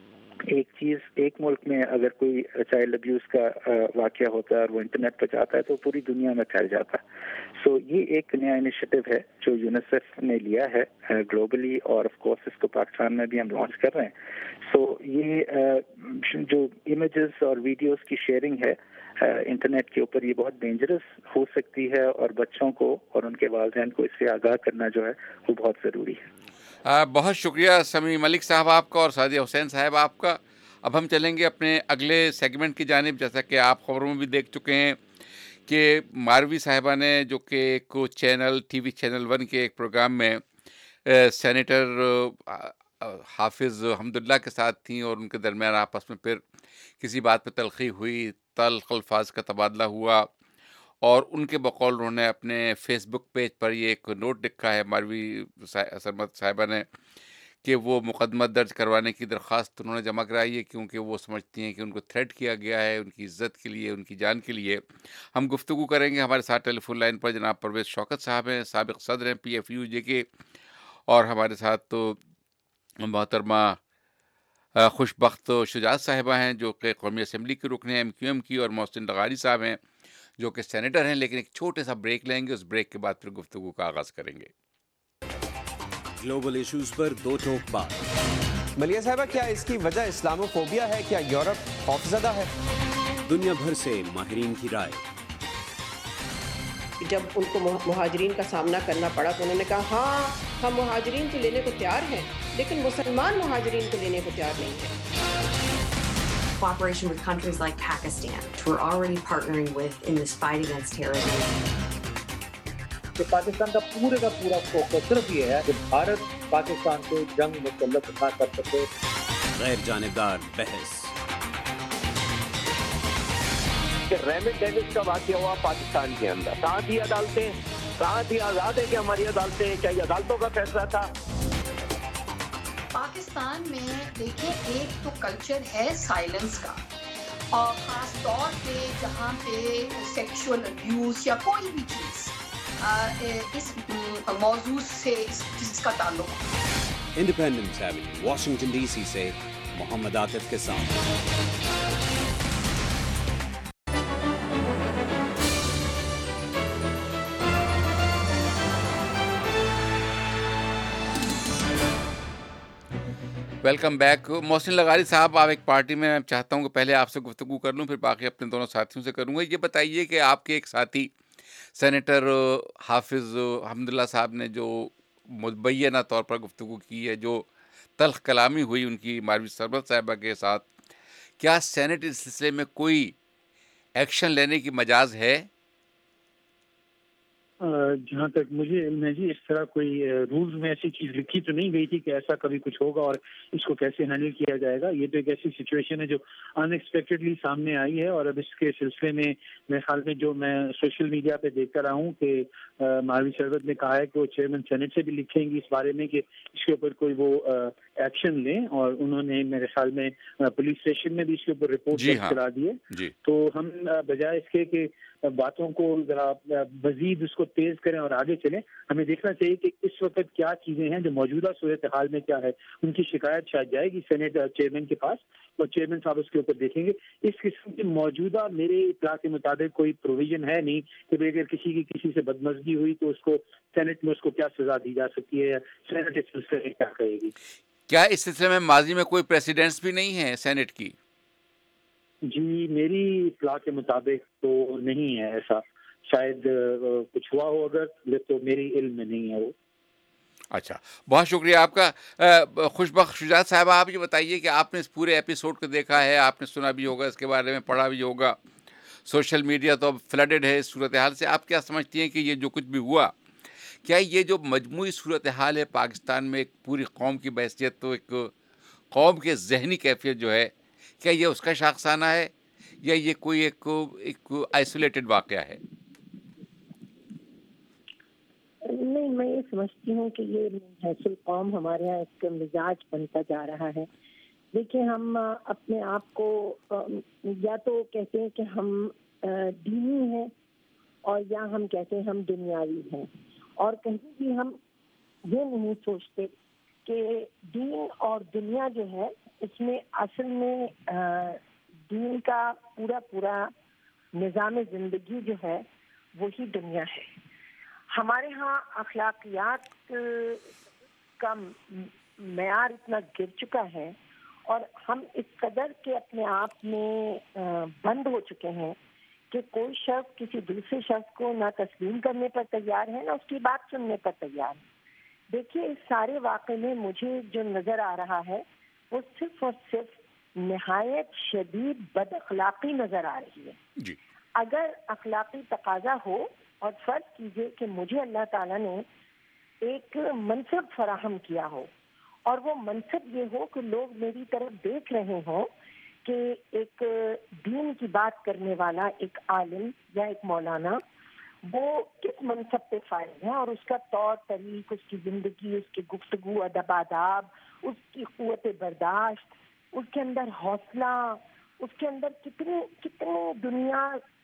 ایک چیز ایک ملک میں اگر کوئی چائلڈ ابیوز کا واقعہ ہوتا ہے اور وہ انٹرنیٹ پہ جاتا ہے تو پوری دنیا میں پھیل جاتا ہے. سو یہ ایک نیا انیشیٹو ہے جو یونیسیف نے لیا ہے گلوبلی, اور آف کورس اس کو پاکستان میں بھی ہم لانچ کر رہے ہیں. سو یہ جو امیجز اور ویڈیوز کی شیئرنگ ہے انٹرنیٹ کے اوپر, یہ بہت ڈینجرس ہو سکتی ہے, اور بچوں کو اور ان کے والدین کو اس سے آگاہ کرنا جو ہے وہ بہت ضروری ہے. بہت شکریہ سمیع ملک صاحب آپ کا اور سعدیہ حسین صاحب آپ کا. اب ہم چلیں گے اپنے اگلے سیگمنٹ کی جانب. جیسا کہ آپ خبروں میں بھی دیکھ چکے ہیں کہ ماروی صاحبہ نے, جو کہ ایک چینل ٹی وی چینل 1 کے ایک پروگرام میں سینیٹر حافظ حمداللہ کے ساتھ تھیں, اور ان کے درمیان آپس میں پھر کسی بات پہ تلخی ہوئی, تلخ الفاظ کا تبادلہ ہوا, اور ان کے بقول انہوں نے اپنے فیس بک پیج پر یہ ایک نوٹ لکھا ہے ماروی سرمد صاحبہ نے کہ وہ مقدمہ درج کروانے کی درخواست انہوں نے جمع کرائی ہے کیونکہ وہ سمجھتی ہیں کہ ان کو تھریٹ کیا گیا ہے ان کی عزت کے لیے, ان کی جان کے لیے. ہم گفتگو کریں گے. ہمارے ساتھ ٹیلی فون لائن پر جناب پرویز شوکت صاحب ہیں, سابق صدر ہیں PFU کے, اور ہمارے ساتھ تو محترمہ خوش بخت شجاعت صاحبہ ہیں جو کہ قومی اسمبلی کے رکن ہیں MQM کی, اور محسن لغاری صاحب ہیں جو کہ سینیٹر ہیں. لیکن ایک چھوٹے سا بریک لیں گے, اس بریک کے بعد پھر گفتگو کا آغاز کریں گے. گلوبل ایشوز پر دو ٹوک بات. ملیہ صاحبہ, کیا اس کی وجہ اسلاموفوبیا ہے؟ کیا یورپ خوفزدہ ہے؟ دنیا بھر سے ماہرین کی رائے. جب ان کو مہاجرین کا سامنا کرنا پڑا تو انہوں نے کہا ہاں ہم مہاجرین تو لینے کو تیار ہیں, لیکن مسلمان مہاجرین کو لینے کو تیار نہیں ہیں. Cooperation with countries like Pakistan, who we're already partnering with in this fight against terrorism. کہ پاکستان کا پورا فوکس صرف یہ ہے کہ بھارت پاکستان سے جنگ مسلط نہ کر سکے. غیر جانبدار بحث. کہ ریمنڈ ڈیوس کا واقعہ ہوا پاکستان کے اندر, کہاں تھی عدالتیں, کہاں تھی آزاد ہے کہ ہماری عدالتیں, کیا یہ عدالتوں کا فیصلہ تھا؟ پاکستان میں دیکھیں ایک تو کلچر ہے سائلنس کا, اور خاص طور پہ جہاں پہ سیکشول ابیوز یا کوئی بھی چیز اس موضوع سے جس کا تعلق. انڈیپینڈنس ایونیو, واشنگٹن DC سے محمد عاطف کے ساتھ. Welcome back. محسن لغاری صاحب, آپ ایک پارٹی میں چاہتا ہوں کہ پہلے آپ سے گفتگو کر لوں, پھر باقی اپنے دونوں ساتھیوں سے کروں گا. یہ بتائیے کہ آپ کے ایک ساتھی سینیٹر حافظ حمداللہ صاحب نے جو مبینہ طور پر گفتگو کی ہے, جو تلخ کلامی ہوئی ان کی ماروی سرمد صاحبہ کے ساتھ, کیا سینٹ اس سلسلے میں کوئی ایکشن لینے کی مجاز ہے؟ جہاں تک مجھے علم ہے جی, اس طرح کوئی رولز میں ایسی چیز لکھی تو نہیں گئی تھی کہ ایسا کبھی کچھ ہوگا اور اس کو کیسے ہینڈل کیا جائے گا. یہ تو ایک ایسی سچویشن ہے جو ان ایکسپیکٹڈلی سامنے آئی ہے, اور اب اس کے سلسلے میں میرے خیال میں جو میں سوشل میڈیا پہ دیکھ کر رہا ہوں کہ ماروی سرمد نے کہا ہے کہ وہ چیئرمین سینٹ سے بھی لکھیں گی اس بارے میں کہ اس کے اوپر کوئی وہ ایکشن لیں, اور انہوں نے میرے خیال میں پولیس اسٹیشن میں بھی اس کے اوپر رپورٹ درج کرا دی ہے. تو ہم بجائے اس کے کہ باتوں کو ذرا مزید اس کو تیز کریں اور آگے چلیں, ہمیں دیکھنا چاہیے کہ اس وقت کیا چیزیں ہیں, جو موجودہ صورتحال میں کیا ہے. ان کی شکایت شاید جائے گی سینٹ چیئرمین کے پاس, اور چیئرمین صاحب اس کے اوپر دیکھیں گے. اس قسم کی موجودہ میرے اطلاع کے مطابق کوئی پروویژن ہے نہیں کہ اگر کسی سے بدمزگی ہوئی تو اس کو سینٹ میں اس کو کیا سزا دی جا سکتی ہے, یا سینٹ اس سلسلے میں کیا کہے گی. کیا اس سلسلے میں ماضی میں کوئی پریسیڈنٹس بھی نہیں ہے سینٹ کی؟ جی میری اطلاع کے مطابق تو نہیں ہے ایسا, شاید کچھ ہوا ہو اگر, تو میری علم میں نہیں ہے وہ. اچھا, بہت شکریہ آپ کا. خوش بخت شجاعت صاحبہ, آپ یہ بتائیے کہ آپ نے اس پورے ایپیسوڈ کو دیکھا ہے, آپ نے سنا بھی ہوگا, اس کے بارے میں پڑھا بھی ہوگا. سوشل میڈیا تو اب فلڈڈ ہے اس صورتحال سے. آپ کیا سمجھتی ہیں کہ یہ جو کچھ بھی ہوا, کیا یہ جو مجموعی صورتحال ہے پاکستان میں ایک پوری قوم کی بحیثیت, تو ایک قوم کے ذہنی کیفیت جو ہے, کیا یہ اس کا شاخسانہ ہے, یا یہ کوئی ایک آئسولیٹڈ واقعہ ہے؟ نہیں, میں یہ سمجھتی ہوں کہ یہ حیثیت قوم ہمارے یہاں ایک مزاج بنتا جا رہا ہے. دیکھیں, ہم اپنے آپ کو یا تو کہتے ہیں کہ ہم دینی ہیں, اور یا ہم کہتے ہیں ہم دنیاوی ہیں, اور کہیں بھی ہم یہ نہیں سوچتے کہ دین اور دنیا جو ہے اس میں اصل میں دین کا پورا نظام زندگی جو ہے وہی دنیا ہے. ہمارے ہاں اخلاقیات کا معیار اتنا گر چکا ہے اور ہم اس قدر کے اپنے آپ میں بند ہو چکے ہیں کہ کوئی شخص کسی دوسرے شخص کو نہ تسلیم کرنے پر تیار ہے نہ اس کی بات سننے پر تیار ہے. دیکھیے اس سارے واقعے میں مجھے جو نظر آ رہا ہے وہ صرف اور صرف نہایت شدید بد اخلاقی نظر آ رہی ہے. اگر اخلاقی تقاضا ہو اور فرض کیجئے کہ مجھے اللہ تعالیٰ نے ایک منصب فراہم کیا ہو اور وہ منصب یہ ہو کہ لوگ میری طرف دیکھ رہے ہوں کہ ایک دین کی بات کرنے والا ایک عالم یا ایک مولانا وہ کس منصب پہ فائز ہے اور اس کا طور طریق، اس کی زندگی، اس کی گفتگو، ادب آداب، اس کی قوت برداشت، اس کے اندر حوصلہ، اس کے اندر کتنے دنیا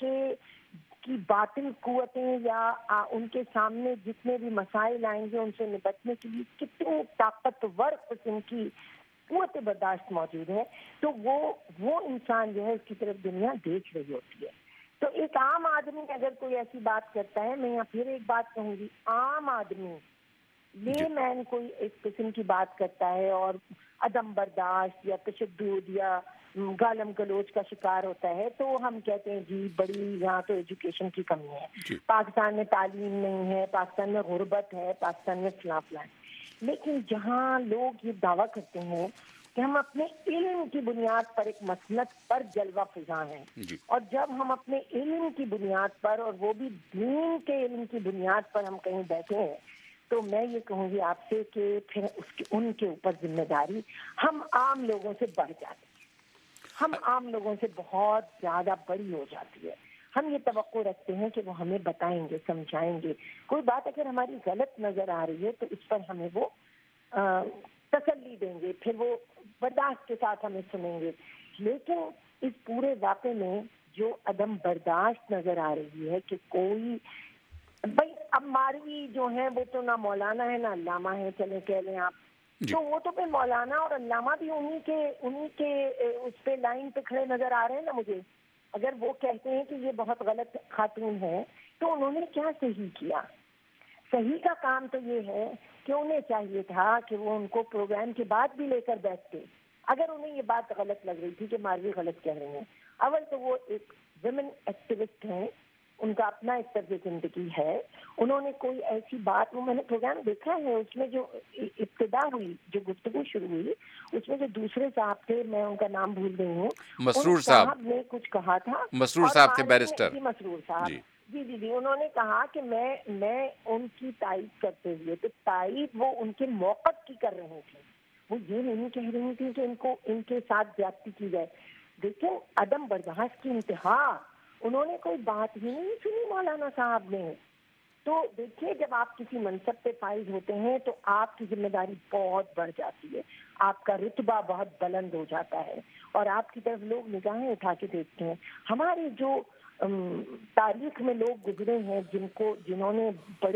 کی باطل قوتیں یا ان کے سامنے جتنے بھی مسائل آئیں گے ان سے نپٹنے کے لیے کتنی طاقتور قسم کی قوت برداشت موجود ہے. تو وہ انسان جو ہے اس کی طرف دنیا دیکھ رہی ہوتی ہے. تو ایک عام آدمی اگر کوئی ایسی بات کرتا ہے، میں یہاں پھر ایک بات کہوں گی، عام آدمی لے مین کوئی ایک قسم کی بات کرتا ہے اور عدم برداشت یا تشدد یا گالم گلوچ کا شکار ہوتا ہے تو ہم کہتے ہیں جی بڑی یہاں تو ایجوکیشن کی کمی ہے، پاکستان میں تعلیم نہیں ہے، پاکستان میں غربت ہے، پاکستان میں فلاں فلاں. لیکن جہاں لوگ یہ دعویٰ کرتے ہیں کہ ہم اپنے علم کی بنیاد پر ایک مسلک پر جلوہ فضا ہیں، اور جب ہم اپنے علم کی بنیاد پر اور وہ بھی دین کے علم کی بنیاد پر ہم کہیں بیٹھے ہیں تو میں یہ کہوں گی آپ سے کہ پھر ان کے اوپر ذمہ داری ہم عام لوگوں سے بڑھ جاتی ہے، ہم عام لوگوں سے بہت زیادہ بڑی ہو جاتی ہے. ہم یہ توقع رکھتے ہیں کہ وہ ہمیں بتائیں گے، سمجھائیں گے. کوئی بات اگر ہماری غلط نظر آ رہی ہے تو اس پر ہمیں وہ تسلی دیں گے، پھر وہ برداشت کے ساتھ ہمیں سنیں گے. لیکن اس پورے واقعے میں جو عدم برداشت نظر آ رہی ہے کہ کوئی بھائی اب ماروی جو ہے وہ تو نہ مولانا ہے نہ علامہ ہے، چلے کہہ لیں آپ، تو وہ تو پھر مولانا اور علامہ بھی انہی کے اس پہ لائن پہ کھڑے نظر آ رہے ہیں نا مجھے. اگر وہ کہتے ہیں کہ یہ بہت غلط خاتون ہے تو انہوں نے کیا صحیح کیا؟ صحیح کا کام تو یہ ہے کہ انہیں چاہیے تھا کہ وہ ان کو پروگرام کے بعد بھی لے کر بیٹھتے اگر انہیں یہ بات غلط لگ رہی تھی کہ ماروی غلط کہہ رہے ہیں. اول تو وہ ایک ویمن ایکٹیوسٹ ہیں، ان کا اپنا ایک طرز زندگی ہے. انہوں نے کوئی ایسی بات، وہ میں نے پروگرام دیکھا ہے، اس میں جو ابتدا ہوئی، جو گفتگو شروع ہوئی، اس میں جو دوسرے صاحب تھے، میں ان کا نام بھول گئی ہوں، مسرور صاحب نے کچھ کہا تھا. مسرور صاحب تھے بیرسٹر. مسرور صاحب جی انہوں نے کہا کہ میں ان کی تائید کرتے ہوئے، تو تائید وہ ان کے موقف کی کر رہے تھے، وہ یہ نہیں کہہ رہی تھی کہ ان کے ساتھ زیادتی کی جائے. دیکھیں عدم برداشت کی انتہا، انہوں نے کوئی بات ہی نہیں سنی مولانا صاحب نے. تو دیکھیے جب آپ کسی منصب پہ فائز ہوتے ہیں تو آپ کی ذمہ داری بہت بڑھ جاتی ہے، آپ کا رتبہ بہت بلند ہو جاتا ہے اور آپ کی طرف لوگ نگاہیں اٹھا کے دیکھتے ہیں. ہمارے جو تاریخ میں لوگ گزرے ہیں جنہوں نے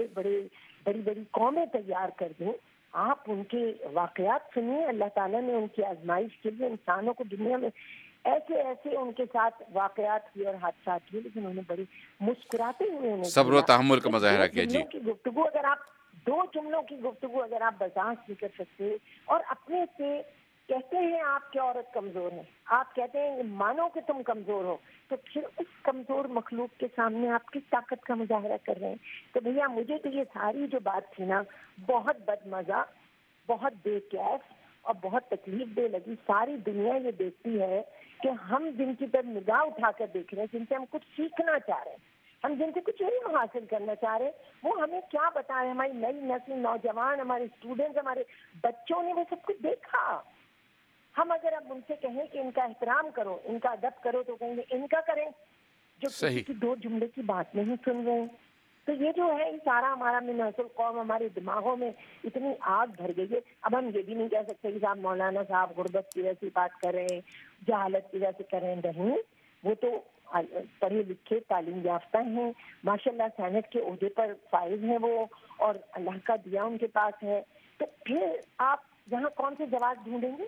بڑی قومیں تیار کر دیں، آپ ان کے واقعات سنیے. اللہ تعالیٰ نے ان کی آزمائش کے لیے انسانوں کو دنیا میں ایسے ان کے ساتھ واقعات کیے اور حادثات کیے، لیکن انہوں نے بڑی مسکراتے ہوئے صبر و تحمل کا مظاہرہ کیا. جی گفتگو اگر آپ 2 جملوں کی گفتگو اگر آپ برداشت نہیں کر سکتے اور اپنے سے کہتے ہیں آپ کی عورت کمزور ہے، آپ کہتے ہیں مانو کہ تم کمزور ہو، تو پھر اس کمزور مخلوق کے سامنے آپ کس طاقت کا مظاہرہ کر رہے ہیں؟ تو بھیا مجھے تو یہ ساری جو بات تھی نا بہت بدمزہ، بہت بے کیف اور بہت تکلیف دہ لگی. ساری دنیا یہ دیکھتی ہے کہ ہم جن کی طرف نگاہ اٹھا کر دیکھ رہے ہیں، جن سے ہم کچھ سیکھنا چاہ رہے ہیں، ہم جن سے کچھ علم حاصل کرنا چاہ رہے ہیں، وہ ہمیں کیا بتائیں. ہماری نئی نسل، نوجوان، ہمارے اسٹوڈنٹس، ہمارے بچوں نے وہ سب کچھ دیکھا. ہم اگر اب ان سے کہیں کہ ان کا احترام کرو، ان کا ادب کرو، تو کہیں گے ان کا کریں جو کسی کی 2 جملے کی بات نہیں سن رہے ہیں. تو یہ جو ہے یہ سارا ہمارا من حاصل قوم ہمارے دماغوں میں اتنی آگ بھر گئی ہے. اب ہم یہ بھی نہیں کہہ سکتے کہ صاحب مولانا صاحب غربت کی وجہ سے بات کر رہے ہیں، جہالت کی وجہ سے کر رہے ہیں. نہیں، وہ تو پڑھے لکھے تعلیم یافتہ ہیں، ماشاءاللہ سینٹ کے عہدے پر فائز ہیں وہ، اور اللہ کا دیا ان کے پاس ہے. تو پھر آپ یہاں کون سے جواز ڈھونڈیں گے؟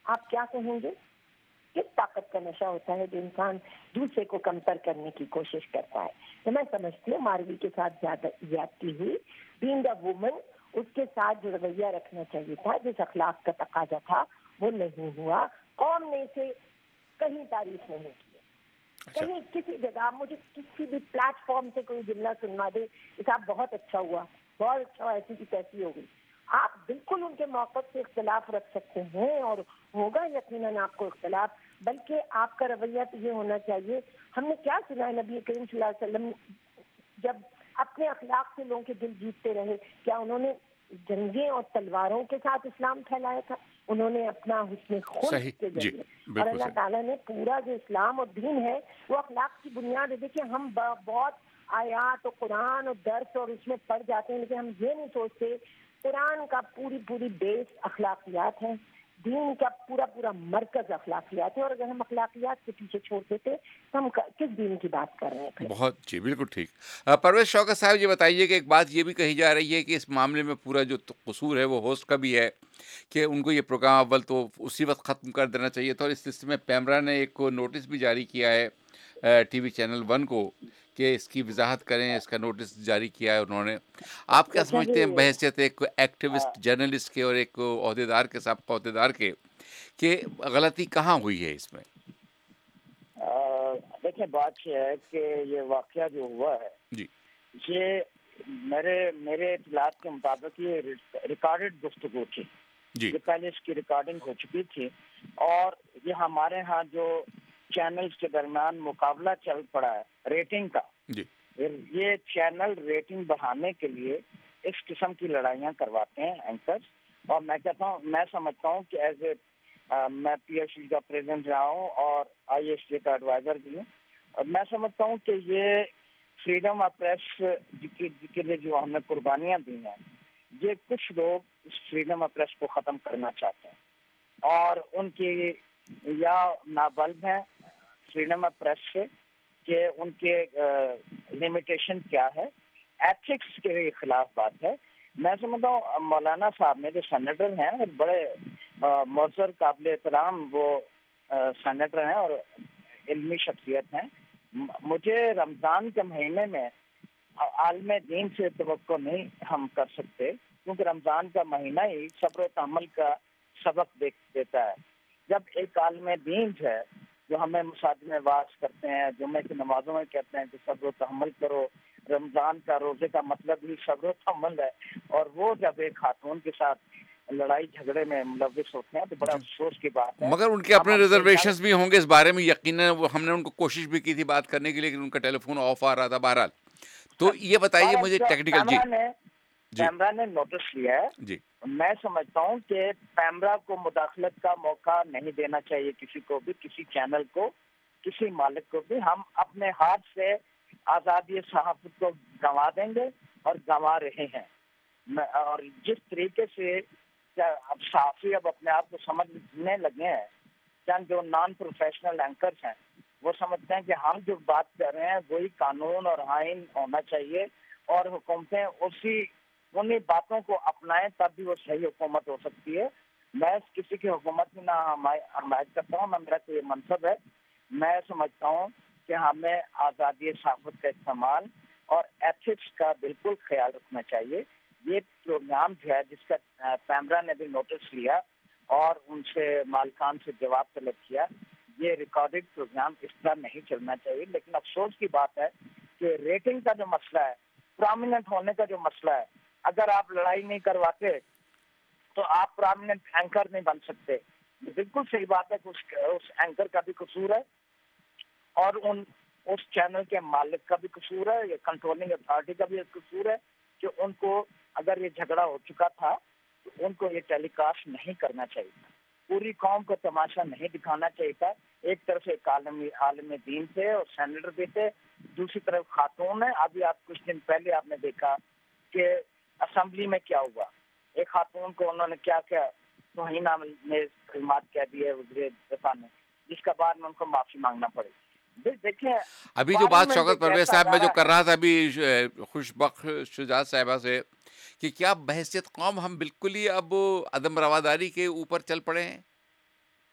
آپ کیا کہیں گے؟ کس طاقت کا نشہ ہوتا ہے جو انسان دوسرے کو کمتر کرنے کی کوشش کرتا ہے؟ تو میں سمجھتی ہوں ماروی کے ساتھ زیادتی ہوئی. بینگ اے وومن اس کے ساتھ جو رویہ رکھنا چاہیے تھا, جس اخلاق کا تقاضا تھا, وہ نہیں ہوا. قوم نے اسے کہیں تعریف نہیں کی. کہیں کسی جگہ مجھے کسی بھی پلیٹ فارم سے کوئی جملہ سنوا دے کہ صاحب بہت اچھا ہوا, بہت اچھا, ایسی کی تیسی ہو گئی. آپ بالکل ان کے موقف سے اختلاف رکھ سکتے ہیں اور ہوگا یقیناً آپ کو اختلاف, بلکہ آپ کا رویہ تو یہ ہونا چاہیے. ہم نے کیا سنا ہے نبی کریم صلی اللہ علیہ وسلم جب اپنے اخلاق سے لوگوں کے دل جیتتے رہے, کیا انہوں نے جنگیں اور تلواروں کے ساتھ اسلام پھیلایا تھا؟ انہوں نے اپنا حسن خلق کے ذریعے, اور اللہ تعالیٰ نے پورا جو اسلام اور دین ہے وہ اخلاق کی بنیاد ہے. دیکھیے ہم بہت آیات اور قرآن اور درس اور اس میں پڑھ جاتے ہیں, لیکن ہم یہ نہیں سوچتے قرآن کا پوری بیس اخلاقیات ہے, دین کا پورا مرکز اخلاقیات ہے. اور اگر ہم اخلاقیات کے پیچھے چھوڑ دیتے تو ہم کس دین کی بات کر رہے ہیں؟ بہت جی بالکل ٹھیک. پرویز شوکت صاحب یہ بتائیے کہ ایک بات یہ بھی کہی جا رہی ہے کہ اس معاملے میں پورا جو قصور ہے وہ ہوسٹ کا بھی ہے, کہ ان کو یہ پروگرام اول تو اسی وقت ختم کر دینا چاہیے تھا. اور اس سلسلے میں پیمرا نے ایک نوٹس بھی جاری کیا ہے ٹی وی چینل 1 کو کہ اس کی وضاحت کریں, اس کا نوٹس جاری کیا ہے انہوں نے. آپ کیا سمجھتے ہیں بحیثیت ایک ایکٹیوسٹ جرنلسٹ کے اور ایک عہدیدار کے, سابقہ عہدیدار کے, کہ غلطی کہاں ہوئی ہے اس میں؟ دیکھیں بات یہ ہے کہ یہ واقعہ جو ہوا ہے جی, یہ میرے اطلاعات کے مطابق یہ ریکارڈڈ گفتگو تھی جی. یہ پہلے اس کی ریکارڈنگ ہو چکی تھی, اور یہ ہمارے ہاں جو چینلز کے درمیان مقابلہ چل پڑا ہے ریٹنگ کا جی, یہ چینل ریٹنگ بڑھانے کے لیے اس قسم کی لڑائیاں کرواتے ہیں اینکرز. اور میں کہتا ہوں, میں سمجھتا ہوں کہ ایز اے میں پی ایچ ڈی کا پریزیڈنٹ رہا ہوں اور آئی ایس ٹی کا ایڈوائزر بھی ہوں, اور میں سمجھتا ہوں کہ یہ فریڈم آف پریس کے لیے جو ہم نے قربانیاں دی ہیں, یہ کچھ لوگ اس فریڈم آف پریس کو ختم کرنا چاہتے ہیں, اور ان کی یا نابلد ہیں فریڈم آف پریس سے کہ ان کے لمیٹیشن کیا ہے, ایتھکس کے خلاف بات ہے. میں سمجھتا ہوں مولانا صاحب نے جو سینیٹر ہیں, بڑے معزز قابل احترام وہ سینیٹر ہیں اور علمی شخصیت ہیں. مجھے رمضان کے مہینے میں عالم دین سے توقع نہیں ہم کر سکتے, کیونکہ رمضان کا مہینہ ہی صبر و تحمل کا سبق دیتا ہے. جب ایک عالم دین ہے جو ہمیں مساجد میں واعظ کرتے ہیں, جمعے کی نمازوں میں کہتے ہیں کہ صبر و تحمل کرو, رمضان کا روزے کا مطلب ہی صبر و تحمل ہے, اور وہ جب ایک خاتون کے ساتھ لڑائی جھگڑے میں ملوث ہوتے ہیں تو بڑا افسوس کی بات ہے. مگر ان کے اپنے ریزرویشنز بھی ہوں گے اس بارے میں یقیناً, ہم نے ان کو کوشش بھی کی تھی بات کرنے کے لیے, لیکن ان کا ٹیلی فون آف آ رہا تھا. بہرحال تو یہ بتائیے مجھے ٹیکنیکل پیمرا نے نوٹس لیا ہے جی. میں سمجھتا ہوں کہ پیمرا کو مداخلت کا موقع نہیں دینا چاہیے کسی کو بھی, کسی چینل کو, کسی مالک کو بھی. ہم اپنے ہاتھ سے آزادی صحافت کو گنوا دیں گے اور گنوا رہے ہیں. اور جس طریقے سے اب صحافی اب اپنے آپ کو سمجھنے لگے ہیں, چند جو نان پروفیشنل اینکرز ہیں وہ سمجھتے ہیں کہ ہم جو بات کر رہے ہیں وہی قانون اور آئین ہونا چاہیے, اور حکومتیں انہیں باتوں کو اپنائیں تب بھی وہ صحیح حکومت ہو سکتی ہے. میں کسی کی حکومت میں نہ حمایت کرتا ہوں, نہ میرا کوئی منصب ہے. میں سمجھتا ہوں کہ ہمیں آزادی صحافت کا استعمال اور ایتھکس کا بالکل خیال رکھنا چاہیے. یہ پروگرام جو ہے جس کا پیمرا نے بھی نوٹس لیا اور ان سے مالکان سے جواب طلب کیا, یہ ریکارڈڈ پروگرام اس طرح نہیں چلنا چاہیے. لیکن افسوس کی بات ہے کہ ریٹنگ کا جو مسئلہ ہے, پرومیننٹ ہونے کا جو مسئلہ ہے, اگر آپ لڑائی نہیں کرواتے تو آپ پرومیننٹ اینکر نہیں بن سکتے. بالکل صحیح بات ہے کہ اس اینکر کا بھی قصور ہے اور اس چینل کے مالک کا بھی قصور ہے, یا کنٹرولنگ اتھارٹی کا بھی قصور ہے کہ ان کو اگر یہ جھگڑا ہو چکا تھا تو ان کو یہ ٹیلی کاسٹ نہیں کرنا چاہیے تھا, پوری قوم کو تماشا نہیں دکھانا چاہیے تھا. ایک طرف ایک عالم دین تھے اور سینیٹر بھی تھے, دوسری طرف خاتون ہے. ابھی آپ کچھ دن پہلے آپ نے دیکھا کہ اسمبلی میں کیا ہوا, ایک خاتون کو انہوں نے کیا توہینہ میں کلمات کہہ دیے وزیر دفاع نے, جس کا بعد میں ان کو معافی مانگنا پڑی. دیکھیں ابھی جو بات شوکت پرویز صاحب میں جو کر رہا تھا ابھی خوش بخش شجاعت صاحبہ سے, کہ کیا بحیثیت قوم ہم بالکل ہی اب عدم رواداری کے اوپر چل پڑے ہیں؟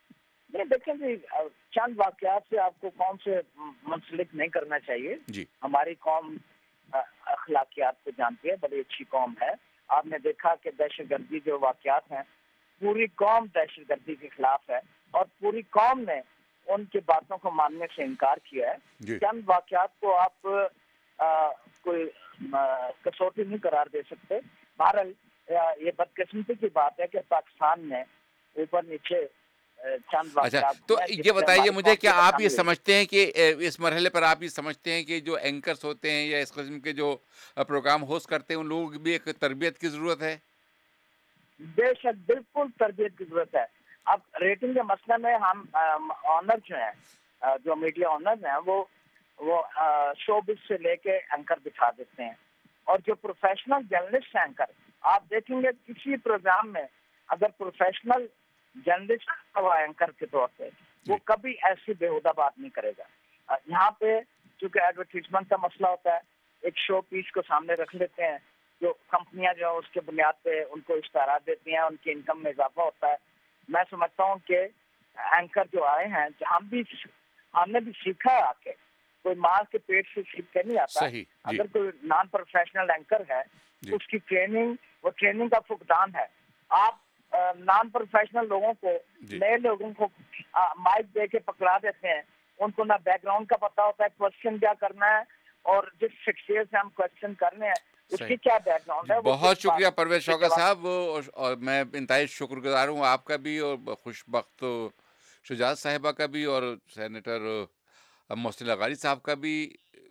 نہیں دیکھیں جی، چند واقعات سے آپ کو قوم سے منسلک نہیں کرنا چاہیے. جی ہماری قوم اخلاقیات کو جانتی ہے، بڑی اچھی قوم ہے. آپ نے دیکھا کہ دہشت گردی جو واقعات ہیں، پوری قوم دہشت گردی کے خلاف ہے اور پوری قوم نے ان کی باتوں کو ماننے سے انکار کیا ہے. چند واقعات کو آپ کوئی کسوٹی نہیں قرار دے سکتے. بہرحال یہ بدقسمتی کی بات ہے کہ پاکستان نے اوپر نیچے چند اچھا، واقعات. تو یہ بتائیے مجھے کہ آپ یہ سمجھتے ہیں کہ اس مرحلے پر آپ یہ سمجھتے ہیں کہ جو اینکرز ہوتے ہیں یا اس قسم کے جو پروگرام ہوسٹ کرتے ہیں ان لوگوں کی بھی ایک تربیت کی ضرورت ہے؟ بے شک، بالکل تربیت کی ضرورت ہے. اب ریٹنگ کے مسئلے میں ہم آنر جو ہیں، جو میڈیا آنر ہیں، وہ شو بز سے لے کے اینکر بٹھا دیتے ہیں. اور جو پروفیشنل جرنلسٹ ہیں اینکر، آپ دیکھیں گے کسی پروگرام میں اگر پروفیشنل جرنلسٹ ہوا اینکر کے طور پہ، وہ کبھی ایسی بےہودہ بات نہیں کرے گا. یہاں پہ چونکہ ایڈورٹیزمنٹ کا مسئلہ ہوتا ہے، ایک شو پیس کو سامنے رکھ لیتے ہیں، جو کمپنیاں جو اس کے بنیاد پہ ان کو اشتہارات دیتی ہیں، ان کی انکم میں اضافہ ہوتا ہے. میں سمجھتا ہوں کہ اینکر جو آئے ہیں، ہم نے بھی سیکھا ہے آ کے، کوئی ماں کے پیٹ سے سیکھ کے نہیں آتا. اگر کوئی نان پروفیشنل اینکر ہے اس کی ٹریننگ کا فقدان ہے. آپ نان پروفیشنل لوگوں کو، نئے لوگوں کو مائک دے کے پکڑا دیتے ہیں، ان کو نہ بیک گراؤنڈ کا پتا ہوتا ہے کوشچن کیا کرنا ہے، اور جس شخصیت سے ہم کوشچن کرنے ہیں اس کی کیا بیک گراؤنڈ ہے. بہت شکریہ پرویز شوکت صاحب، اور میں انتہائی شکر گزار ہوں آپ کا بھی اور خوش بخت شجاعت صاحبہ کا بھی اور سینیٹر محسن لغاری صاحب کا بھی.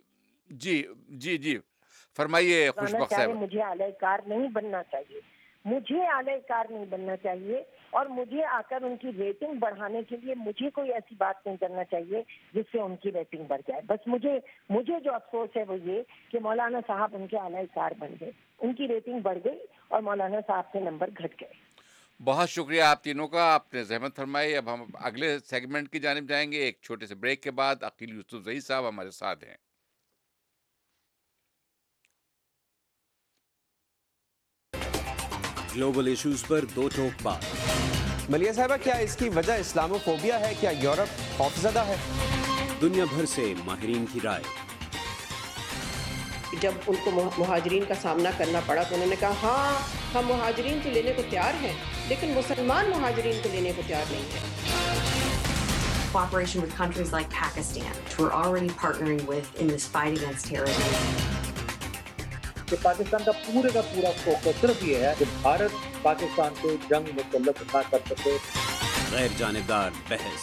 جی فرمائیے خوش بخت صاحب. مجھے اعلی کار نہیں بننا چاہیے، مجھے اعلی کار نہیں بننا چاہیے، اور مجھے آ کر ان کی ریٹنگ بڑھانے کے لیے مجھے کوئی ایسی بات نہیں کرنا چاہیے جس سے ان کی ریٹنگ بڑھ جائے. بس مجھے جو افسوس ہے وہ یہ کہ مولانا صاحب ان کے اعلی کار بن گئے، ان کی ریٹنگ بڑھ گئی اور مولانا صاحب کے نمبر گھٹ گئے. بہت شکریہ آپ تینوں کا، آپ نے زحمت فرمائی. اب ہم اگلے سیگمنٹ کی جانب جائیں گے ایک چھوٹے سے بریک کے بعد. عقیل یوسف زئی صاحب ہمارے ساتھ ہیں. گلوبل ایشوز پر دو ٹوک بات. ملیہ صاحبہ، کیا اس کی وجہ اسلاموفوبیا ہے؟ کیا یورپ خوفزدہ ہے؟ دنیا بھر سے ماہرین کی رائے. جب ان کو مہاجرین کا سامنا کرنا پڑا تو انہوں نے کہا ہاں ہم مہاجرین تو لینے کو تیار ہیں، لیکن مسلمان مہاجرین کو لینے کو تیار نہیں ہیں. Cooperation with countries like Pakistan, which we're already partnering with in this fight against terrorism. کہ پاکستان کا پورا فوکس صرف یہ ہے کہ بھارت پاکستان سے جنگ مسلط نہ کر سکے. غیر جانبدار بحث.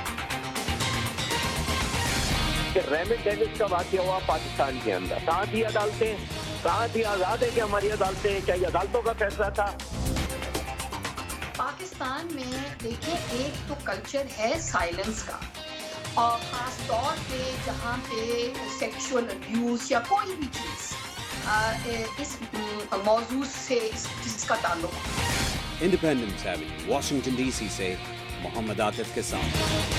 کہ ریمنڈ ڈیوس کا واقعہ ہوا پاکستان کے اندر، کہاں تھی عدالتیں، کہاں تھی آزاد ہے کہ ہماری عدالتیں، کیا یہ عدالتوں کا فیصلہ تھا؟ پاکستان میں دیکھیں ایک تو کلچر ہے سائلنس کا، اور خاص طور پہ جہاں پہ سیکشول ابیوز یا کوئی بھی چیز اس موضوع سے جس کا تعلق. Independence avenue, Washington D C سے محمد عاطف کے ساتھ.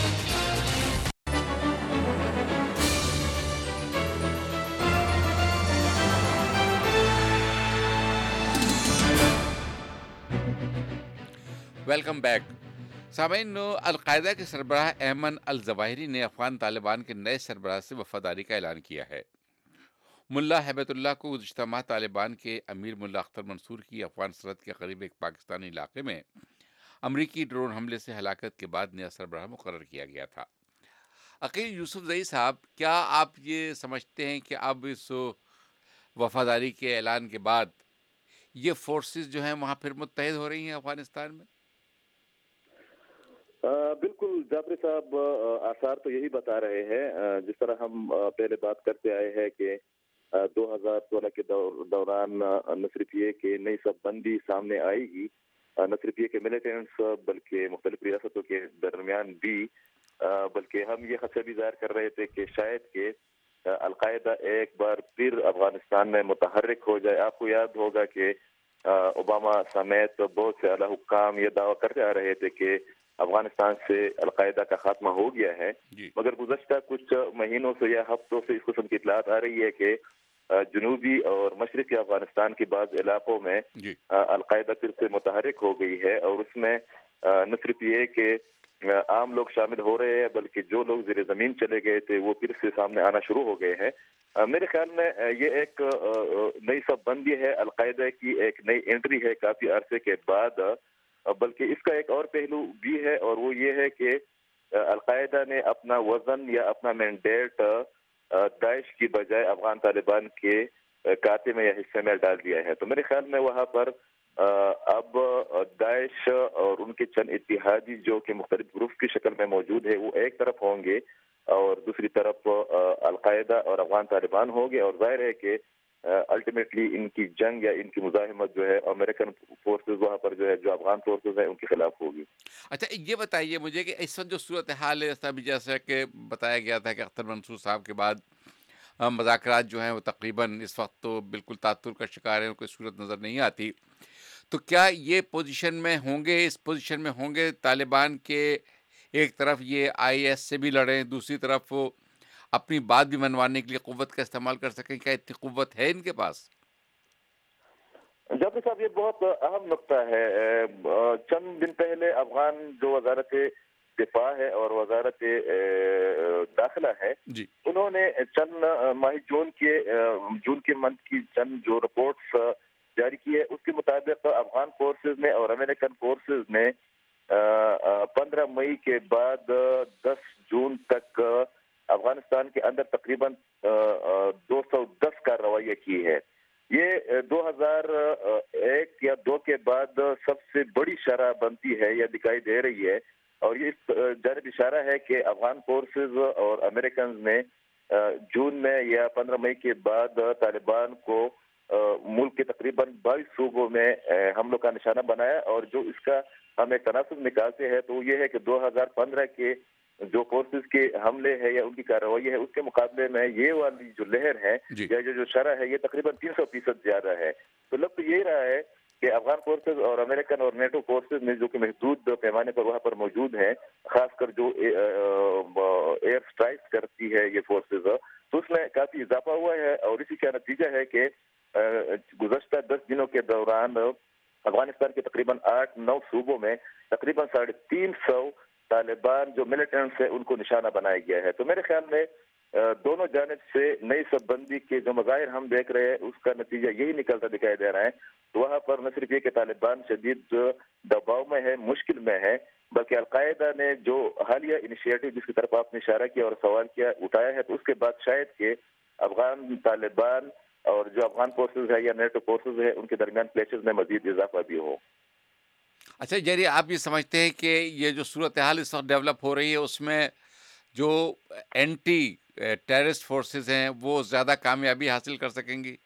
Welcome back. سامعین، القاعدہ کے سربراہ ایمن الظواہری نے افغان طالبان کے نئے سربراہ سے وفاداری کا اعلان کیا ہے. ملا ہیبت اللہ کو گزشتہ ماہ طالبان کے امیر ملا اختر منصور کی افغان سرحد کے قریب ایک پاکستانی علاقے میں امریکی ڈرون حملے سے ہلاکت کے بعد نیا سربراہ مقرر کیا گیا تھا. عقیل یوسف زئی صاحب، کیا آپ یہ سمجھتے ہیں کہ اب اس وفاداری کے اعلان کے بعد یہ فورسز جو ہیں وہاں پھر متحد ہو رہی ہیں افغانستان میں؟ بالکل جابر صاحب، آثار تو یہی بتا رہے ہیں. جس طرح ہم پہلے بات کرتے آئے ہیں کہ 2016 کے دوران نہ صرف یہ کہ نئی سب بندی سامنے آئے گی، نہ صرف یہ کہ ملیٹنٹس بلکہ مختلف ریاستوں کے درمیان بھی، بلکہ ہم یہ خدشہ بھی ظاہر کر رہے تھے کہ شاید کہ القاعدہ ایک بار پھر افغانستان میں متحرک ہو جائے. آپ کو یاد ہوگا کہ اوباما سمیت بہت سے اعلیٰ حکام یہ دعویٰ کرتے آ رہے تھے کہ افغانستان سے القاعدہ کا خاتمہ ہو گیا ہے. مگر گزشتہ کچھ مہینوں سے یا ہفتوں سے اس قسم کی اطلاعات آ رہی ہے کہ جنوبی اور مشرقی افغانستان کے بعض علاقوں میں القاعدہ پھر سے متحرک ہو گئی ہے، اور اس میں نہ صرف یہ کہ عام لوگ شامل ہو رہے ہیں، بلکہ جو لوگ زیر زمین چلے گئے تھے وہ پھر سے سامنے آنا شروع ہو گئے ہیں۔ میرے خیال میں یہ ایک نئی صف بندی ہے، القاعدہ کی ایک نئی انٹری ہے کافی عرصے کے بعد، بلکہ اس کا ایک اور پہلو بھی ہے، اور وہ یہ ہے کہ القاعدہ نے اپنا وزن یا اپنا مینڈیٹ داعش کی بجائے افغان طالبان کے کاتے میں یا حصے میں ڈال دیا ہے۔ تو میرے خیال میں وہاں پر اب داعش اور ان کے چند اتحادی جو کہ مختلف گروپ کی شکل میں موجود ہے وہ ایک طرف ہوں گے، اور دوسری طرف القاعدہ اور افغان طالبان ہوں گے، اور ظاہر ہے کہ الٹیمیٹلی ان کی جنگ یا ان کی مزاحمت جو ہے امریکن فورسز وہاں پر جو ہے جو افغان فورسز ہیں ان کے خلاف ہوگی۔ اچھا یہ بتائیے مجھے کہ اس وقت جو صورتحال ہے، جیسا کہ بتایا گیا تھا کہ اختر منصور صاحب کے بعد مذاکرات جو ہیں وہ تقریباً اس وقت تو بالکل تعطل کا شکار ہیں، کوئی صورت نظر نہیں آتی، تو کیا یہ پوزیشن میں ہوں گے، اس پوزیشن میں ہوں گے طالبان کے ایک طرف یہ آئی ایس سے بھی لڑیں، دوسری طرف وہ اپنی بات بھی منوانے کے لیے قوت کا استعمال کر سکیں؟ کیا اتنی قوت ہے ان کے پاس؟ جعفری صاحب، یہ بہت اہم نقطہ ہے۔ چند دن پہلے افغان جو وزارت دفاع ہے اور وزارت داخلہ ہے، انہوں نے چند ماہ جون کے منتھ کی چند جو رپورٹس جاری کی ہے، اس کے مطابق افغان فورسز نے اور امریکن فورسز نے 15 مئی کے بعد 10 جون تک افغانستان کے اندر تقریباً 210 کارروائیاں کی ہے۔ یہ 2001 یا 2 کے بعد سب سے بڑی شرح بنتی ہے یا دکھائی دے رہی ہے، اور یہ اس جانب اشارہ ہے کہ افغان فورسز اور امریکنز نے جون میں یا 15 مئی کے بعد طالبان کو ملک کے تقریباً 22 صوبوں میں حملوں کا نشانہ بنایا، اور جو اس کا ہم ایک تناسب نکالتے ہیں تو یہ ہے کہ 2015 کے جو فورسز کے حملے ہے یا ان کی کارروائی ہے اس کے مقابلے میں یہ والی جو لہر ہے یا جو شرح ہے یہ تقریباً 300% زیادہ ہے۔ تو لگ تو یہی رہا ہے کہ افغان فورسز اور امریکن اور نیٹو فورسز نے جو کہ محدود پیمانے پر وہاں پر موجود ہیں، خاص کر جو ایئر اسٹرائک کرتی ہے یہ فورسز، تو اس میں کافی اضافہ ہوا ہے، اور اسی کا نتیجہ ہے کہ گزشتہ 10 دنوں کے دوران افغانستان کے تقریباً 8-9 صوبوں میں تقریباً 350 طالبان جو ملیٹنٹس ہیں ان کو نشانہ بنایا گیا ہے۔ تو میرے خیال میں دونوں جانب سے نئی صف بندی کے جو مظاہر ہم دیکھ رہے ہیں اس کا نتیجہ یہی نکلتا دکھائی دے رہا ہے۔ وہاں پر نہ صرف یہ کہ طالبان شدید دباؤ میں ہے، مشکل میں ہے، بلکہ القاعدہ نے جو حالیہ انیشیٹو جس کی طرف آپ نے اشارہ کیا اور سوال کیا اٹھایا ہے، تو اس کے بعد شاید کہ افغان طالبان اور جو افغان فورسز ہے یا نیٹو فورسز ہے ان کے درمیان کلیشز میں مزید اضافہ بھی ہو۔ اچھا جیری، آپ یہ سمجھتے ہیں کہ یہ جو صورتحال اس وقت ڈیولپ ہو رہی ہے اس میں جو اینٹی ٹیررسٹ فورسز ہیں وہ زیادہ کامیابی حاصل کر سکیں گی؟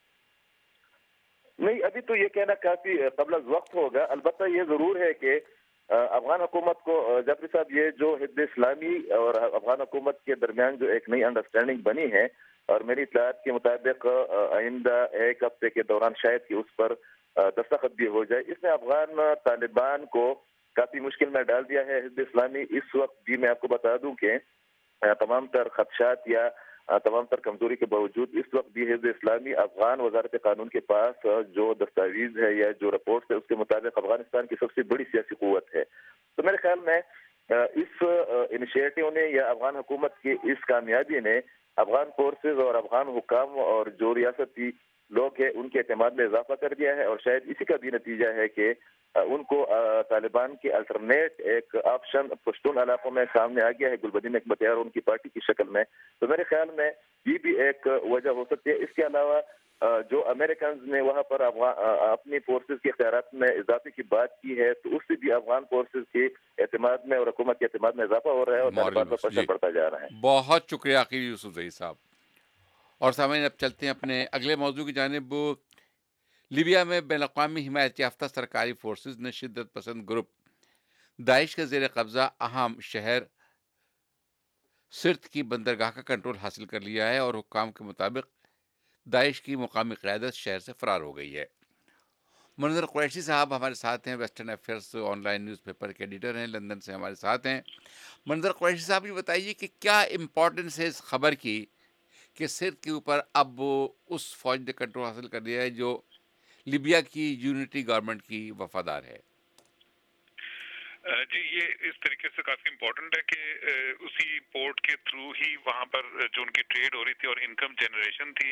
نہیں، ابھی تو یہ کہنا کافی قبل از وقت ہوگا۔ البتہ یہ ضرور ہے کہ افغان حکومت کو جعفری صاحب یہ جو حزب اسلامی اور افغان حکومت کے درمیان جو ایک نئی انڈرسٹینڈنگ بنی ہے، اور میری اطلاعات کے مطابق آئندہ 1 ہفتے کے دوران شاید کہ اس پر دستخط بھی ہو جائے، اس نے افغان طالبان کو کافی مشکل میں ڈال دیا ہے۔ حزب اسلامی اس وقت بھی میں آپ کو بتا دوں کہ تمام تر خدشات یا تمام تر کمزوری کے باوجود اس وقت بھی حزب اسلامی افغان وزارت قانون کے پاس جو دستاویز ہے یا جو رپورٹس ہے اس کے مطابق افغانستان کی سب سے بڑی سیاسی قوت ہے۔ تو میرے خیال میں اس انیشیٹو نے یا افغان حکومت کی اس کامیابی نے افغان فورسز اور افغان حکام اور جو ریاستی لوگ ہیں ان کے اعتماد میں اضافہ کر دیا ہے، اور شاید اسی کا بھی نتیجہ ہے کہ ان کو طالبان کے الٹرنیٹ ایک آپشن پشتون علاقوں میں سامنے آ گیا ہے، گلبدین اکبتیار ان کی پارٹی کی شکل میں۔ تو میرے خیال میں یہ بھی ایک وجہ ہو سکتی ہے۔ اس کے علاوہ جو امریکنز نے وہاں پر اپنی فورسز کے اختیارات میں اضافے کی بات کی ہے، تو اس سے بھی افغان فورسز کے اعتماد میں اور حکومت کے اعتماد میں اضافہ ہو رہا ہے اور طالبان پر پریشر بڑھتا جا رہا ہے۔ بہت شکریہ عقیل یوسف زئی صاحب۔ اور سامعین، اب چلتے ہیں اپنے اگلے موضوع کی جانب۔ لیبیا میں بین الاقوامی حمایت یافتہ سرکاری فورسز نے شدت پسند گروپ داعش کے زیر قبضہ اہم شہر سرت کی بندرگاہ کا کنٹرول حاصل کر لیا ہے، اور حکام کے مطابق داعش کی مقامی قیادت شہر سے فرار ہو گئی ہے۔ منظر قریشی صاحب ہمارے ساتھ ہیں، western affairs online newspaper کے ایڈیٹر ہیں، لندن سے ہمارے ساتھ ہیں۔ منظر قریشی صاحب، یہ بتائیے کہ کیا امپورٹنس ہے اس خبر کی کہ سرت کے اوپر اب اس فوج نے کنٹرول حاصل کر لیا ہے جو لیبیا کی یونٹی گورنمنٹ کی وفادار ہے؟ جی یہ اس طریقے سے کافی امپورٹنٹ ہے کہ اسی پورٹ کے تھرو ہی وہاں پر جو ان کی ٹریڈ ہو رہی تھی اور انکم جنریشن تھی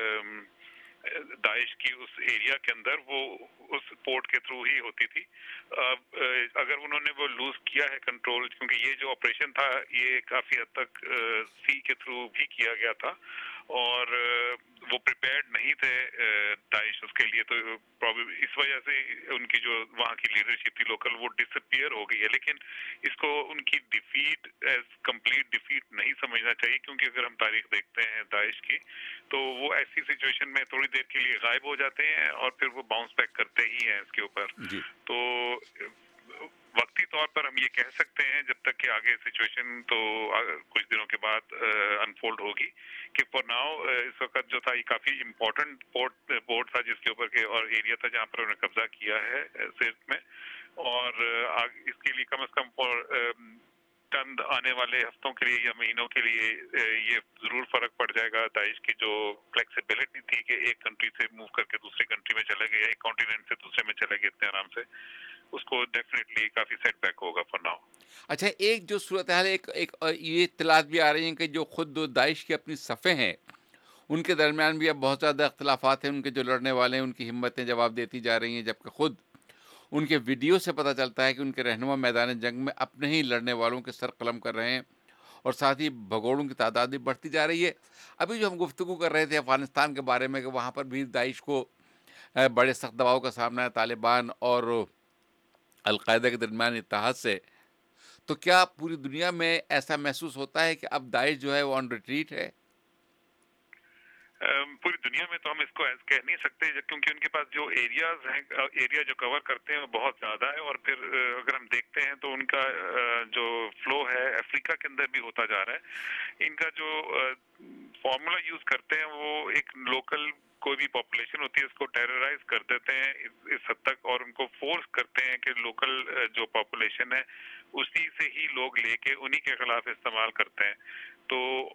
داعش کی اس ایریا کے اندر، وہ اس پورٹ کے تھرو ہی ہوتی تھی. اگر انہوں نے وہ لوز کیا ہے کنٹرول، کیونکہ یہ جو آپریشن تھا یہ کافی حد تک سی کے تھرو بھی کیا گیا تھا اور وہ پریپیئرڈ نہیں تھے داعش اس کے لیے، تو اس وجہ سے ان کی جو وہاں کی لیڈرشپ تھی لوکل وہ ڈس اپیئر ہو گئی ہے. لیکن اس کو ان کی ڈیفیٹ ایز کمپلیٹ ڈیفیٹ نہیں سمجھنا چاہیے، کیونکہ اگر ہم تاریخ دیکھتے ہیں داعش کی تو وہ ایسی سچویشن میں تھوڑی دیر کے لیے غائب ہو جاتے ہیں اور پھر وہ باؤنس بیک کرتے ہی ہیں اس کے اوپر. تو وقتی طور پر ہم یہ کہہ سکتے ہیں جب تک کہ آگے سچویشن تو کچھ دنوں کے بعد انفولڈ ہوگی کہ فور ناؤ اس وقت جو تھا یہ کافی امپورٹنٹ پورٹ تھا جس کے اوپر کے اور ایریا تھا جہاں پر انہوں نے قبضہ کیا ہے سرت میں، اور اس کے لیے کم از کم چند آنے والے ہفتوں کے لیے یا مہینوں کے لیے یہ ضرور فرق پڑ جائے گا. داعش کی جو فلیکسیبلٹی تھی کہ ایک کنٹری سے موو کر کے دوسری کنٹری میں چلے گئے، ایک کانٹیننٹ سے دوسرے میں چلے گئے اتنے آرام سے، اس کو ڈیفینیٹلی کافی سیٹ بیک ہوگا فار ناؤ. اچھا، ایک جو صورتحال ایک یہ اطلاعات بھی آ رہی ہیں کہ جو خود داعش کی اپنی صفیں ہیں ان کے درمیان بھی اب بہت زیادہ اختلافات ہیں. ان کے جو لڑنے والے ہیں ان کی ہمتیں جواب دیتی جا رہی ہیں، جبکہ خود ان کے ویڈیو سے پتہ چلتا ہے کہ ان کے رہنما میدان جنگ میں اپنے ہی لڑنے والوں کے سر قلم کر رہے ہیں اور ساتھ ہی بھگوڑوں کی تعداد بھی بڑھتی جا رہی ہے. ابھی جو ہم گفتگو کر رہے تھے افغانستان کے بارے میں کہ وہاں پر بھی داعش کو بڑے سخت دباؤ کا سامنا ہے طالبان اور القاعدہ کے درمیان اتحاد سے، تو کیا پوری دنیا میں ایسا محسوس ہوتا ہے کہ اب داعش جو ہے وہ آن ریٹریٹ ہے؟ پوری دنیا میں تو ہم اس کو کہہ نہیں سکتے، کیونکہ ان کے پاس جو ایریاز ہیں، ایریا جو کور کرتے ہیں وہ بہت زیادہ ہے، اور پھر اگر ہم دیکھتے ہیں تو ان کا جو فلو ہے افریقہ کے اندر بھی ہوتا جا رہا ہے. ان کا جو فارمولا یوز کرتے ہیں وہ ایک لوکل کوئی بھی پاپولیشن ہوتی ہے اس کو ٹیررائز کر دیتے ہیں اس حد تک، اور ان کو فورس کرتے ہیں کہ لوکل جو پاپولیشن ہے اسی سے ہی لوگ لے کے انہی کے خلاف استعمال کرتے ہیں. تو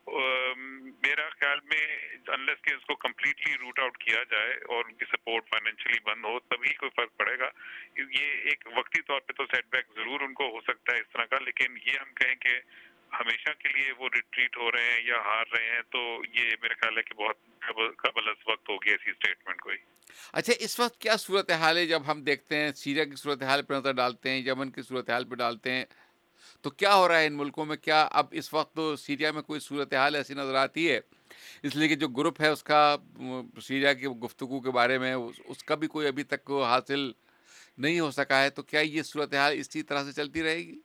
میرا خیال میں انلیس کہ اس کو کمپلیٹلی روٹ آؤٹ کیا جائے اور ان کی سپورٹ فائنینشلی بند ہو تبھی کوئی فرق پڑے گا. یہ ایک وقتی طور پہ تو سیٹ بیک ضرور ان کو ہو سکتا ہے اس طرح کا، لیکن یہ ہم کہیں کہ ہمیشہ کے لیے وہ ریٹریٹ ہو رہے ہیں یا ہار رہے ہیں تو یہ میرا خیال ہے کہ بہت قبل از وقت ہو گیا اسی اسٹیٹمنٹ کو ہی. اچھا، اس وقت کیا صورتحال ہے جب ہم دیکھتے ہیں سیریا کی صورتحال پہ نظر ڈالتے ہیں، یمن کی صورتحال پہ ڈالتے ہیں، تو کیا ہو رہا ہے ان ملکوں میں؟ کیا اب اس وقت سیریا میں کوئی صورتحال ایسی نظر آتی ہے؟ اس لیے کہ جو گروپ ہے اس کا سیریا کی گفتگو کے بارے میں اس کا بھی کوئی ابھی تک حاصل نہیں ہو سکا ہے، تو کیا یہ صورتحال اسی طرح سے چلتی رہے گی؟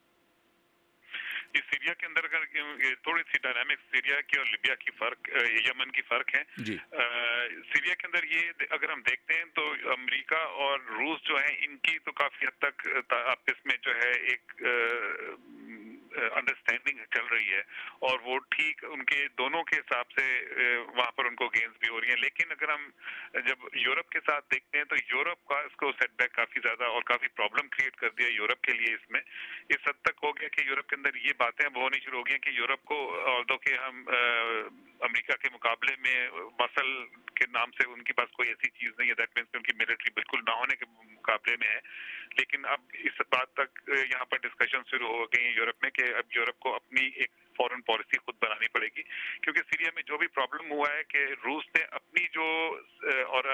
سیریا کے اندر اگر تھوڑی سی ڈائنامکس سیریا کی اور لیبیا کی فرق، یمن کی فرق ہے. سیریا کے اندر یہ اگر ہم دیکھتے ہیں تو امریکہ اور روس جو ہیں ان کی تو کافی حد تک آپس میں جو ہے ایک انڈرسٹینڈنگ چل رہی ہے اور وہ ٹھیک ان کے دونوں کے حساب سے وہاں پر ان کو گینز بھی ہو رہی ہیں. لیکن اگر ہم جب یورپ کے ساتھ دیکھتے ہیں تو یورپ کا اس کو سیٹ بیک کافی زیادہ اور کافی پرابلم کریٹ کر دیا یورپ کے لیے. اس میں اس حد تک ہو گیا کہ یورپ کے اندر یہ باتیں اب ہونی شروع ہو گئی ہیں کہ یورپ کو آلدو کہ ہم امریکہ کے مقابلے میں مسل کے نام سے ان کے پاس کوئی ایسی چیز نہیں ہے، دیٹ مینس کہ ان کی ملٹری بالکل نہ ہونے کے مقابلے میں ہے. لیکن اب اس بات تک یہاں پر ڈسکشن شروع ہو گئی ہیں یورپ میں کہ اب یورپ کو اپنی ایک فورن پالیسی خود بنانی پڑے گی، کیونکہ سیریا میں جو بھی پرابلم ہوا ہے کہ روس نے اپنی جو اور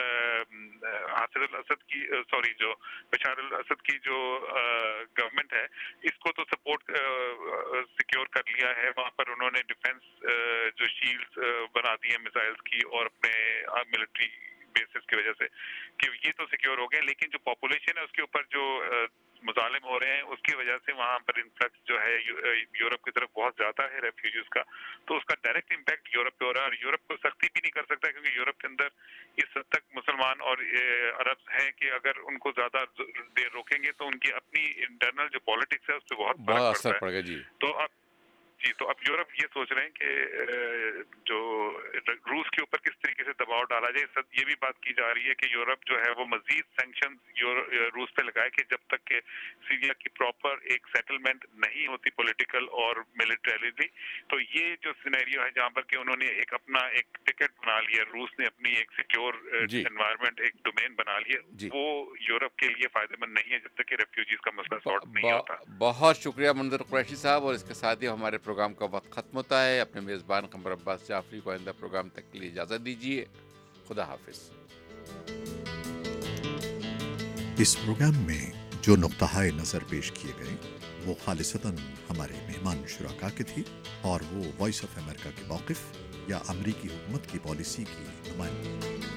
جو بشار الاسد کی جو گورنمنٹ ہے اس کو تو سپورٹ سیکیور کر لیا ہے. وہاں پر انہوں نے ڈیفنس جو شیلڈز بنا دی ہیں میزائلز کی اور اپنے ملٹری بیسز کی وجہ سے کہ یہ تو سیکیور ہو گئے، لیکن جو پاپولیشن ہے اس کے اوپر جو مظالم ہو رہے ہیں اس کی وجہ سے وہاں پر انفلکس جو ہے یورپ کی طرف بہت زیادہ ہے ریفیوجیز کا، تو اس کا ڈائریکٹ امپیکٹ یورپ پہ ہو رہا ہے. اور یورپ کو سختی بھی نہیں کر سکتا کیونکہ یورپ کے اندر اس حد تک مسلمان اور عرب ہیں کہ اگر ان کو زیادہ دیر روکیں گے تو ان کی اپنی انٹرنل جو پالیٹکس ہے اس پہ بہت اثر پڑے گا. جی، تو اب جی تو اب یورپ یہ سوچ رہے ہیں کہ جو روس کے اوپر کس طریقے سے دباؤ ڈالا جائے. یہ بھی بات کی جا رہی ہے کہ یورپ جو ہے وہ مزید سینکشن روس پہ لگائے کہ جب تک کہ سیریا کی پراپر ایک سیٹلمنٹ نہیں ہوتی پولیٹیکل اور ملٹریلی. تو یہ جو سینیریو ہے جہاں پر کہ انہوں نے ایک اپنا ایک ٹکٹ بنا لیا, روس نے اپنی ایک سیکیور انوائرمنٹ ایک ڈومین بنا لیا, وہ یورپ کے لیے فائدہ مند نہیں ہے جب تک کہ ریفیوجیز کا مسئلہ سارٹ نہیں ہوتا. بہت شکریہ منظر قریشی صاحب, اور اس کے ساتھ ہی ہمارے پروگرام کا وقت ختم ہوتا ہے. اپنے میزبان قمر عباس جعفری کو آئندہ پروگرام تک کے لیے اجازت دیجیے. خدا حافظ. اس پروگرام میں جو نقطہ نظر پیش کیے گئے وہ خالصتاً ہمارے مہمان شرکا کے تھی, اور وہ وائس آف امریکہ کے موقف یا امریکی حکومت کی پالیسی کی نمائندگی.